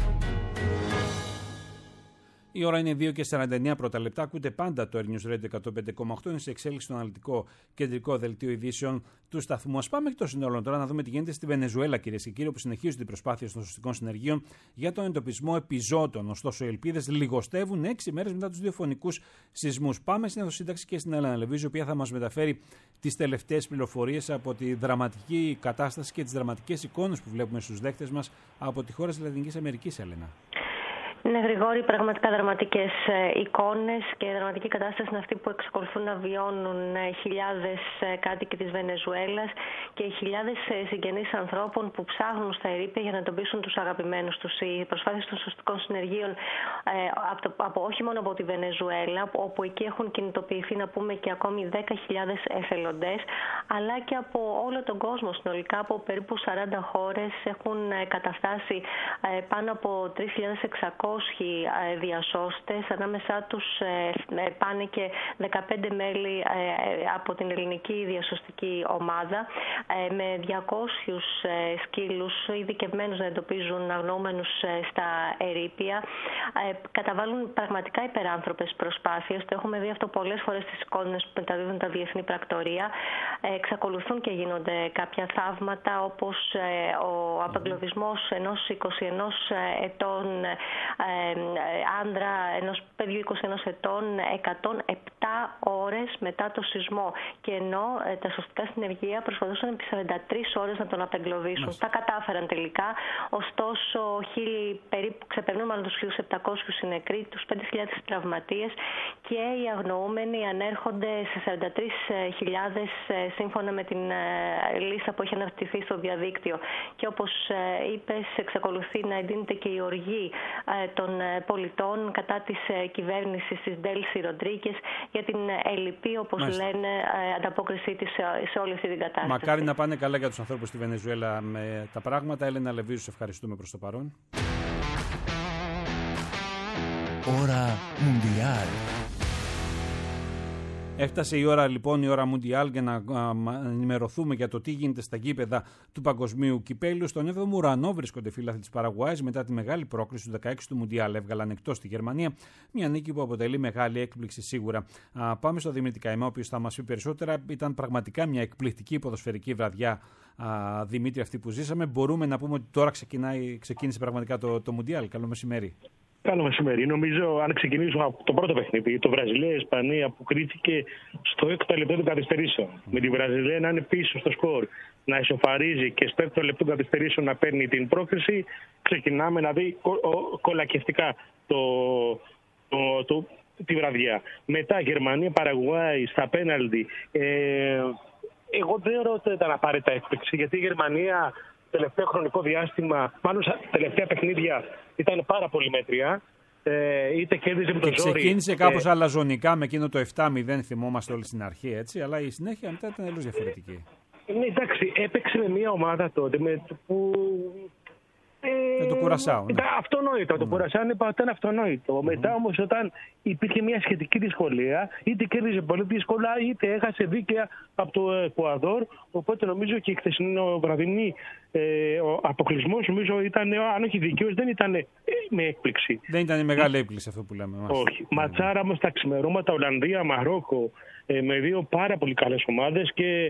Η ώρα είναι 2:49 πρώτα λεπτά. Ακούτε πάντα το Earth News Radio 105,8. Είναι σε εξέλιξη στο αναλυτικό κεντρικό δελτίο ειδήσεων του σταθμού. Ας πάμε εκτός συνόλων τώρα να δούμε τι γίνεται στη Βενεζουέλα, κυρίες και κύριοι, όπου συνεχίζονται οι προσπάθειες των σωστικών συνεργείων για τον εντοπισμό επιζώτων. Ωστόσο, οι ελπίδες λιγοστεύουν 6 μέρες μετά τους 2 φωνικούς σεισμούς. Πάμε στην Εθνοσύνταξη και στην Έλενα Λεβίζη, η οποία θα μας μεταφέρει τις τελευταίες πληροφορίες από τη δραματική κατάσταση και τις δραματικές εικόνες που βλέπουμε στους δέκτες μας από τη χώρα της Λατινικής Αμερικής, Έλενα. Ναι, Γρηγόρη, πραγματικά δραματικές εικόνες και δραματική κατάσταση είναι αυτή που εξακολουθούν να βιώνουν χιλιάδες κάτοικοι της Βενεζουέλας και χιλιάδες συγγενείς ανθρώπων που ψάχνουν στα ερείπια για να εντοπίσουν τους αγαπημένους τους. Οι προσπάθειες των σωστικών συνεργείων όχι μόνο από τη Βενεζουέλα, όπου εκεί έχουν κινητοποιηθεί να πούμε και ακόμη 10.000 εθελοντές, αλλά και από όλο τον κόσμο συνολικά, από περίπου 40 χώρες έχουν καταφτάσει πάνω από 3.600 διασώστες, ανάμεσά τους πάνε και 15 μέλη από την ελληνική διασωστική ομάδα με 200 σκύλους ειδικευμένους να εντοπίζουν αγνοούμενους στα ερείπια. Καταβάλουν πραγματικά υπεράνθρωπες προσπάθειες. Το έχουμε δει αυτό πολλές φορές στις εικόνες που μεταδίδουν τα διεθνή πρακτορεία. Εξακολουθούν και γίνονται κάποια θαύματα, όπως ο απεγκλωβισμός ενός 21 ετών άνδρα ενός παιδιού 21 ετών 107 ώρες μετά το σεισμό. Και ενώ τα σωστικά στην Αιγαία προσπαθούσαν επί 43 ώρες να τον απεγκλωβίσουν. Τα κατάφεραν τελικά, ωστόσο περίπου ξεπερνούν μάλλον τους 1.700 οι νεκροί, τους 5.000 τραυματίες και οι αγνοούμενοι ανέρχονται σε 43.000 σύμφωνα με την λίστα που έχει αναρτηθεί στο διαδίκτυο. Και όπως είπες, εξακολουθεί να εντείνεται και η οργή των πολιτών κατά της κυβέρνησης της Ντέλση Ροντρίγκες για την ελλειπή, όπως λένε, ανταπόκρισή της σε όλη αυτή την κατάσταση. Μακάρι να πάνε καλά για τους ανθρώπους στη Βενεζουέλα με τα πράγματα. Έλενα Λεβίζου, σε ευχαριστούμε προς το παρόν. Ώρα Μουντιάλ. Έφτασε η ώρα λοιπόν, η ώρα Μουντιάλ, για να ενημερωθούμε για το τι γίνεται στα γήπεδα του Παγκοσμίου Κυπέλλου. Στον 7ο ουρανό βρίσκονται φίλαθλοι της Παραγουάης μετά τη μεγάλη πρόκριση του 16 του Μουντιάλ. Έβγαλαν εκτός τη Γερμανία, μια νίκη που αποτελεί μεγάλη έκπληξη σίγουρα. Πάμε στο Δημήτρη Καημά, ο οποίος θα μας πει περισσότερα. Ήταν πραγματικά μια εκπληκτική ποδοσφαιρική βραδιά, Δημήτρη, αυτή που ζήσαμε. Μπορούμε να πούμε ότι τώρα ξεκίνησε πραγματικά το Μουντιάλ. Καλό μεσημέρι. Καλό μεσημέρι. Νομίζω, αν ξεκινήσουμε από το πρώτο παιχνίδι, το Βραζιλία-Ισπανία, που κρίθηκε στο 6ο λεπτό των καθυστερήσεων. Με τη Βραζιλία να είναι πίσω στο σκορ, να ισοφαρίζει και στο 6ο λεπτό των καθυστερήσεων να παίρνει την πρόκριση, ξεκινάμε να δει κολακευτικά τη βραδιά. Μετά Γερμανία-Παραγουάη στα πέναλτι. Εγώ δεν θεωρώ ότι ήταν απαραίτητα έκπληξη, γιατί η Γερμανία τελευταίο χρονικό διάστημα, μάλλον τελευταία παιχνίδια, ήταν πάρα πολύ μέτρια. Είτε κέρδιζε με το ζόρι. Ξεκίνησε κάπως αλαζονικά με εκείνο το 7-0, θυμόμαστε όλοι στην αρχή, έτσι, αλλά η συνέχεια μετά ήταν τελείως διαφορετική. Ναι, εντάξει, έπαιξε με μια ομάδα τότε που. Με το Κουρασάο. Ναι. Ήταν αυτονόητο. Το Κουρασάο ήταν αυτονόητο. Μετά όμως, όταν υπήρχε μια σχετική δυσκολία, είτε κέρδιζε πολύ δύσκολα, είτε έχασε δίκαια από το Εκουαδόρ. Οπότε νομίζω και η χθεσινή βραδινή ο αποκλεισμός, νομίζω ήταν, αν όχι δικαίως, δεν ήταν με έκπληξη. Δεν ήταν μεγάλη έκπληξη αυτό που λέμε. Όχι. Ματσάρα όμως τα ξημερώματα, Ολλανδία, Μαρόκο, με δύο πάρα πολύ καλές ομάδες, και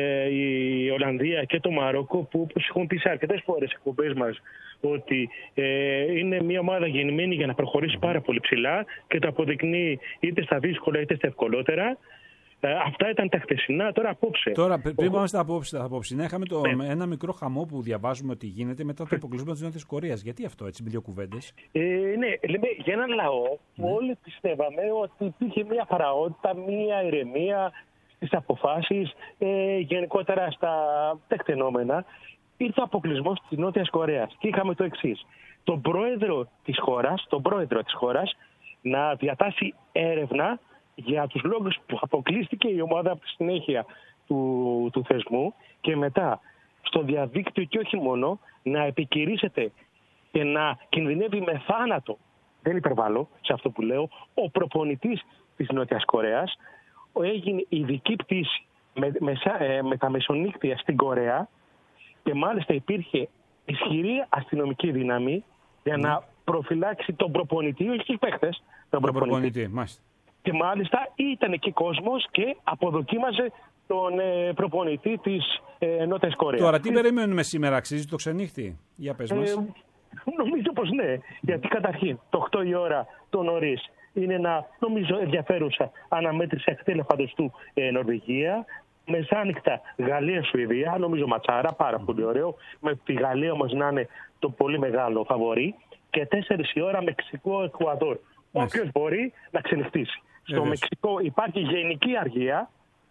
η Ολλανδία και το Μαρόκο, που όπως έχουν πει σε αρκετές φορές εκπομπές μας, ότι είναι μια ομάδα γεννημένη για να προχωρήσει πάρα πολύ ψηλά και το αποδεικνύει είτε στα δύσκολα είτε στα ευκολότερα. Αυτά ήταν τα χτεσινά, τώρα απόψε. Τώρα, πριν πάμε στα απόψε, είχαμε ένα μικρό χαμό που διαβάζουμε ότι γίνεται μετά το αποκλεισμό της Νότιας Κορέας. Γιατί αυτό, έτσι, με δύο κουβέντες? Ναι, λέμε για έναν λαό που όλοι πιστεύαμε ότι υπήρχε μια φαραότητα, μια ηρεμία στις αποφάσεις, γενικότερα στα τεκτενόμενα. Ήρθε ο αποκλεισμός της Νότιας Κορέας και είχαμε το εξής. Τον πρόεδρο της χώρας να διατάσει έρευνα για τους λόγους που αποκλείστηκε η ομάδα από τη συνέχεια του θεσμού, και μετά στο διαδίκτυο, και όχι μόνο, να επικηρύσσεται και να κινδυνεύει με θάνατο, δεν υπερβάλλω σε αυτό που λέω, ο προπονητής της Νότιας Κορέας. Έγινε ειδική πτήση με τα μεσονύκτια στην Κορέα, και μάλιστα υπήρχε ισχυρή αστυνομική δύναμη για να προφυλάξει τον προπονητή, όχι τους παίχτες, τον προπονητή. Και μάλιστα ήταν εκεί κόσμος και αποδοκίμαζε τον προπονητή της Νότιας Κορέας. Τώρα τι περιμένουμε σήμερα, αξίζει το ξενύχτη? Για πες μας. Νομίζω πως ναι, γιατί καταρχήν το 8 η ώρα το νωρίς είναι ένα, νομίζω, ενδιαφέρουσα αναμέτρηση ακτέλεφαντος Νορβηγία. Μεσάνυχτα Γαλλία-Σουηδία, νομίζω ματσάρα, πάρα πολύ ωραίο. Με τη Γαλλία όμως να είναι το πολύ μεγάλο φαβορί. Και 4 η ώρα Μεξικό-Εκουαδόρ. Όποιος μπορεί να ξενυχτήσει. Στο Μεξικό υπάρχει γενική αργία.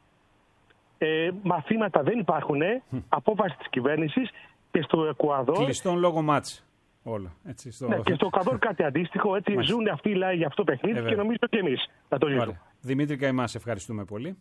Μαθήματα δεν υπάρχουν. Απόφαση της κυβέρνησης. Και στο Εκουαδόρ. Κλειστόν λόγω μάτς. Όλα. Έτσι, ναι, και στο Εκουαδόρ κάτι αντίστοιχο. Έτσι ζουν αυτοί οι λαοί για αυτό το παιχνίδι, και νομίζω και εμείς να το ζήσουμε. Δημήτρη Καημά, ευχαριστούμε πολύ.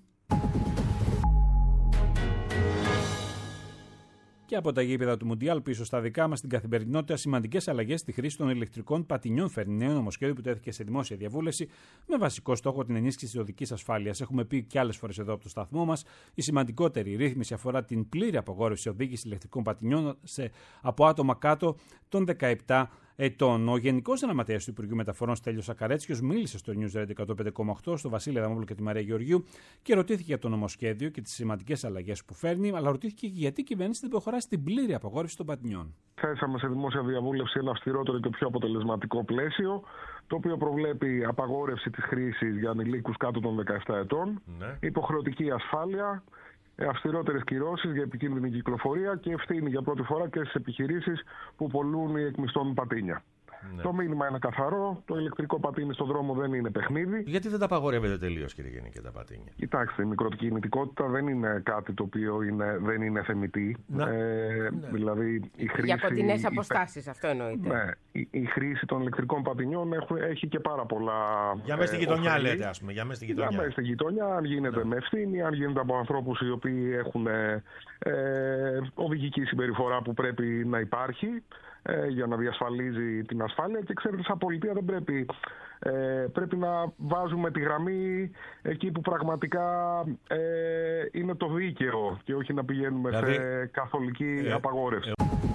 Και από τα γήπεδα του Μουντιάλ πίσω στα δικά μας, στην καθημερινότητα, σημαντικές αλλαγές στη χρήση των ηλεκτρικών πατινιών φέρνει νέο νομοσχέδιο που τέθηκε σε δημόσια διαβούλευση με βασικό στόχο την ενίσχυση της οδικής ασφάλειας. Έχουμε πει και άλλες φορές εδώ από το σταθμό μας. Η σημαντικότερη ρύθμιση αφορά την πλήρη απογόρευση οδήγησης ηλεκτρικών πατινιών από άτομα κάτω των 17 ετών. Ο Γενικός Γραμματέας του Υπουργείου Μεταφορών Στέλιος Ακαρέτσιος μίλησε στο News Radio 105,8 στο Βασίλη Αδαμόπουλο και τη Μαρία Γεωργίου και ρωτήθηκε για το νομοσχέδιο και τις σημαντικές αλλαγές που φέρνει, αλλά ρωτήθηκε και γιατί η κυβέρνηση δεν προχωρά στην πλήρη απαγόρευση των πατινιών. Θέσαμε σε δημόσια διαβούλευση ένα αυστηρότερο και πιο αποτελεσματικό πλαίσιο, το οποίο προβλέπει απαγόρευση της χρήσης για ανηλίκους κάτω των 17 ετών, υποχρεωτική ασφάλεια, αυστηρότερες κυρώσεις για επικίνδυνη κυκλοφορία και ευθύνη για πρώτη φορά και στις επιχειρήσεις που πωλούν ή εκμισθώνουν πατίνια. Ναι. Το μήνυμα είναι καθαρό. Το ηλεκτρικό πατίνι στον δρόμο δεν είναι παιχνίδι. Γιατί δεν τα απαγορεύετε τελείως, κύριε Γενικέ, τα πατίνια? Κοιτάξτε, η μικροκινητικότητα δεν είναι κάτι το οποίο δεν είναι θεμιτή. Δηλαδή, η χρήση, για κοντινές αποστάσεις, αυτό εννοείται. Ναι, η χρήση των ηλεκτρικών πατινιών έχει και πάρα πολλά. Για μέσα στη γειτονιά, λέτε, ας πούμε. Για μέσα στη γειτονιά, αν γίνεται με ευθύνη, αν γίνεται από ανθρώπους οι οποίοι έχουν οδηγική συμπεριφορά που πρέπει να υπάρχει για να διασφαλίζει την ασφάλεια. Και ξέρετε, σαν πολιτεία δεν πρέπει να βάζουμε τη γραμμή εκεί που πραγματικά είναι το δίκαιο και όχι να πηγαίνουμε σε καθολική απαγόρευση.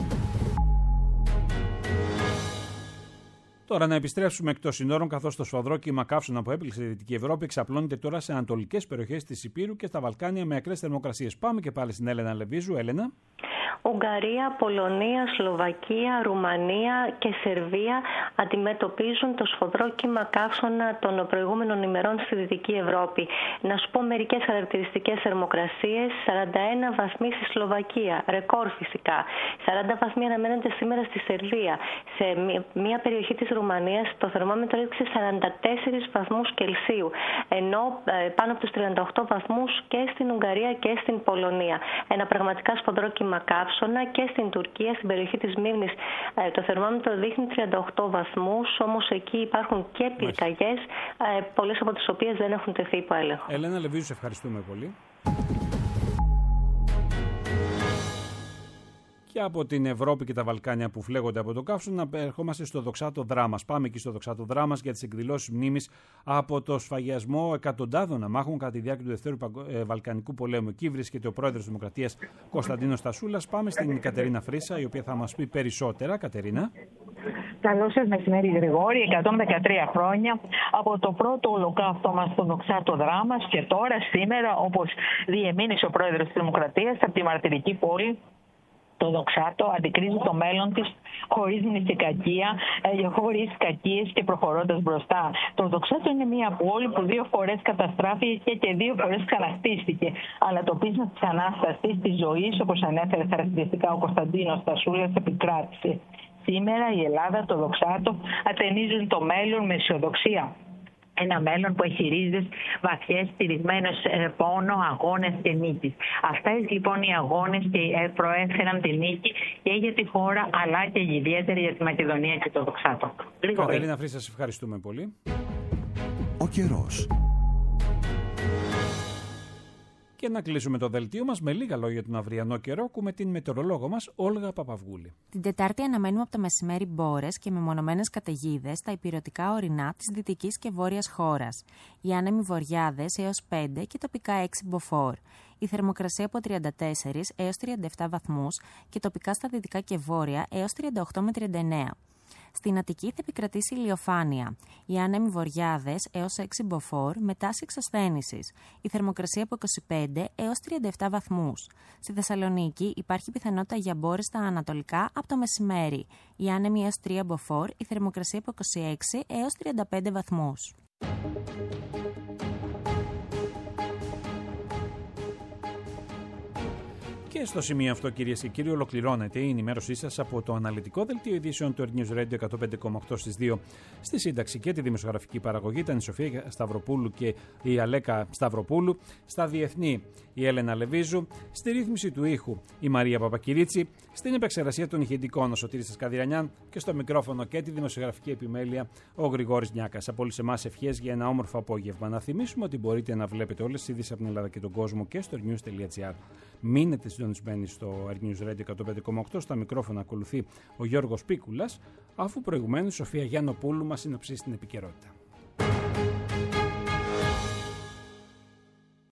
Τώρα να επιστρέψουμε εκτός συνόρων, καθώς το σφαδρόκυμα καύσωνα που έπληξε η Δυτική Ευρώπη εξαπλώνεται τώρα σε ανατολικές περιοχές της Ηπείρου και στα Βαλκάνια με ακραίες θερμοκρασίες. Πάμε και πάλι στην Έλενα Λεβίζου. Έλενα. Ουγγαρία, Πολωνία, Σλοβακία, Ρουμανία και Σερβία αντιμετωπίζουν το σφοδρό κύμα καύσωνα των προηγούμενων ημερών στη Δυτική Ευρώπη. Να σου πω μερικές χαρακτηριστικές θερμοκρασίες. 41 βαθμοί στη Σλοβακία, ρεκόρ φυσικά. 40 βαθμοί αναμένονται σήμερα στη Σερβία. Σε μια περιοχή της Ρουμανίας το θερμόμετρο έδειξε 44 βαθμούς Κελσίου, ενώ πάνω από τους 38 βαθμούς και στην Ουγγαρία και στην Πολωνία. Ένα πραγματικά σφοδρό κύμα καύσωνα. Και στην Τουρκία, στην περιοχή της Μύρνης, το θερμόμετρο δείχνει 38 βαθμούς, όμως εκεί υπάρχουν και πυρκαγιές, πολλές από τις οποίες δεν έχουν τεθεί υπό έλεγχο. Έλενα Λεβίζου, σε ευχαριστούμε πολύ. Και από την Ευρώπη και τα Βαλκάνια που φλέγονται από το καύσωνα, ερχόμαστε στο Δοξάτο Δράμας. Πάμε εκεί στο Δοξάτο Δράμας για τις εκδηλώσεις μνήμης από το σφαγιασμό εκατοντάδων αμάχων κατά τη διάρκεια του Δευτέρου Βαλκανικού Πολέμου. Εκεί βρίσκεται ο πρόεδρος της Δημοκρατίας Κωνσταντίνος Τασούλας. Πάμε στην Κατερίνα Φρύσα, η οποία θα μας πει περισσότερα. Κατερίνα. Καλό σας μεσημέρι, Γρηγόρη. 113 χρόνια από το πρώτο ολοκαύτωμα στο Δοξάτο Δράμας και τώρα, σήμερα, όπως διεμήνυσε ο πρόεδρος της Δημοκρατίας, από τη μαρτυρική πόλη. Το Δοξάτο αντικρίζει το μέλλον της χωρίς μνηστικακία, χωρίς κακίες και προχωρώντας μπροστά. Το Δοξάτο είναι μια πόλη που 2 φορές καταστράφηκε και 2 φορές ξαναχτίστηκε. Αλλά το πείσμα της Ανάστασης, της ζωής, όπως ανέφερε χαρακτηριστικά ο Κωνσταντίνος Τασούλας, επικράτησε. Σήμερα η Ελλάδα, το Δοξάτο, ατενίζουν το μέλλον με αισιοδοξία. Ένα μέλλον που έχει ρίζες βαθιές, στηριγμένες σε πόνο, αγώνες και νίκης. Αυτά λοιπόν οι αγώνες και προέφεραν τη νίκη και για τη χώρα, αλλά και ιδιαίτερα για τη Μακεδονία και το Δοξάτο. Κατερίνα Φρύσα, σας ευχαριστούμε πολύ. Ο καιρός. Και να κλείσουμε το δελτίο μας με λίγα λόγια τον αυριανό καιρό. Ακούμε την μετεωρολόγο μας Όλγα Παπαυγούλη. Την Τετάρτη αναμένουμε από το μεσημέρι μπόρες και μεμονωμένες καταιγίδες στα υπηρετικά ορεινά της δυτικής και βόρειας χώρας. Οι άνεμοι βοριάδες έως 5 και τοπικά 6 μποφόρ. Η θερμοκρασία από 34 έως 37 βαθμούς και τοπικά στα δυτικά και βόρεια έως 38 με 39. Στην Αττική θα επικρατήσει ηλιοφάνεια. Οι άνεμοι βοριάδες έως 6 μποφόρ με τάση εξασθένησης. Η θερμοκρασία από 25 έως 37 βαθμούς. Στη Θεσσαλονίκη υπάρχει πιθανότητα για μπόρες στα ανατολικά από το μεσημέρι. Οι άνεμοι έως 3 μποφόρ, η θερμοκρασία από 26 έως 35 βαθμούς. Και στο σημείο αυτό, κυρίες και κύριοι, ολοκληρώνεται η ενημέρωσή σας από το αναλυτικό δελτίο ειδήσεων του News Radio 105,8 στις 2. Στη σύνταξη και τη δημοσιογραφική παραγωγή ήταν η Σοφία Σταυροπούλου και η Αλέκα Σταυροπούλου. Στα διεθνή η Έλενα Λεβίζου. Στη ρύθμιση του ήχου η Μαρία Παπακυρίτσι. Στην επεξεργασία των ηχητικών ο Σωτήρης Καδηρανιάν. Και στο μικρόφωνο και τη δημοσιογραφική επιμέλεια ο Γρηγόρης Νιάκας. Από όλους εμάς ευχές για ένα όμορφο απόγευμα. Να θυμίσουμε ότι μπορείτε να βλέπετε όλες τις ειδήσεις από την Ελλάδα και τον κόσμο και στο news.gr. Μείνετε συντονισμένοι στο News Radio 105,8. Στα μικρόφωνα ακολουθεί ο Γιώργος Πίκουλας, αφού προηγουμένως η Σοφία Γιαννοπούλου μας συνοψίσει την επικαιρότητα.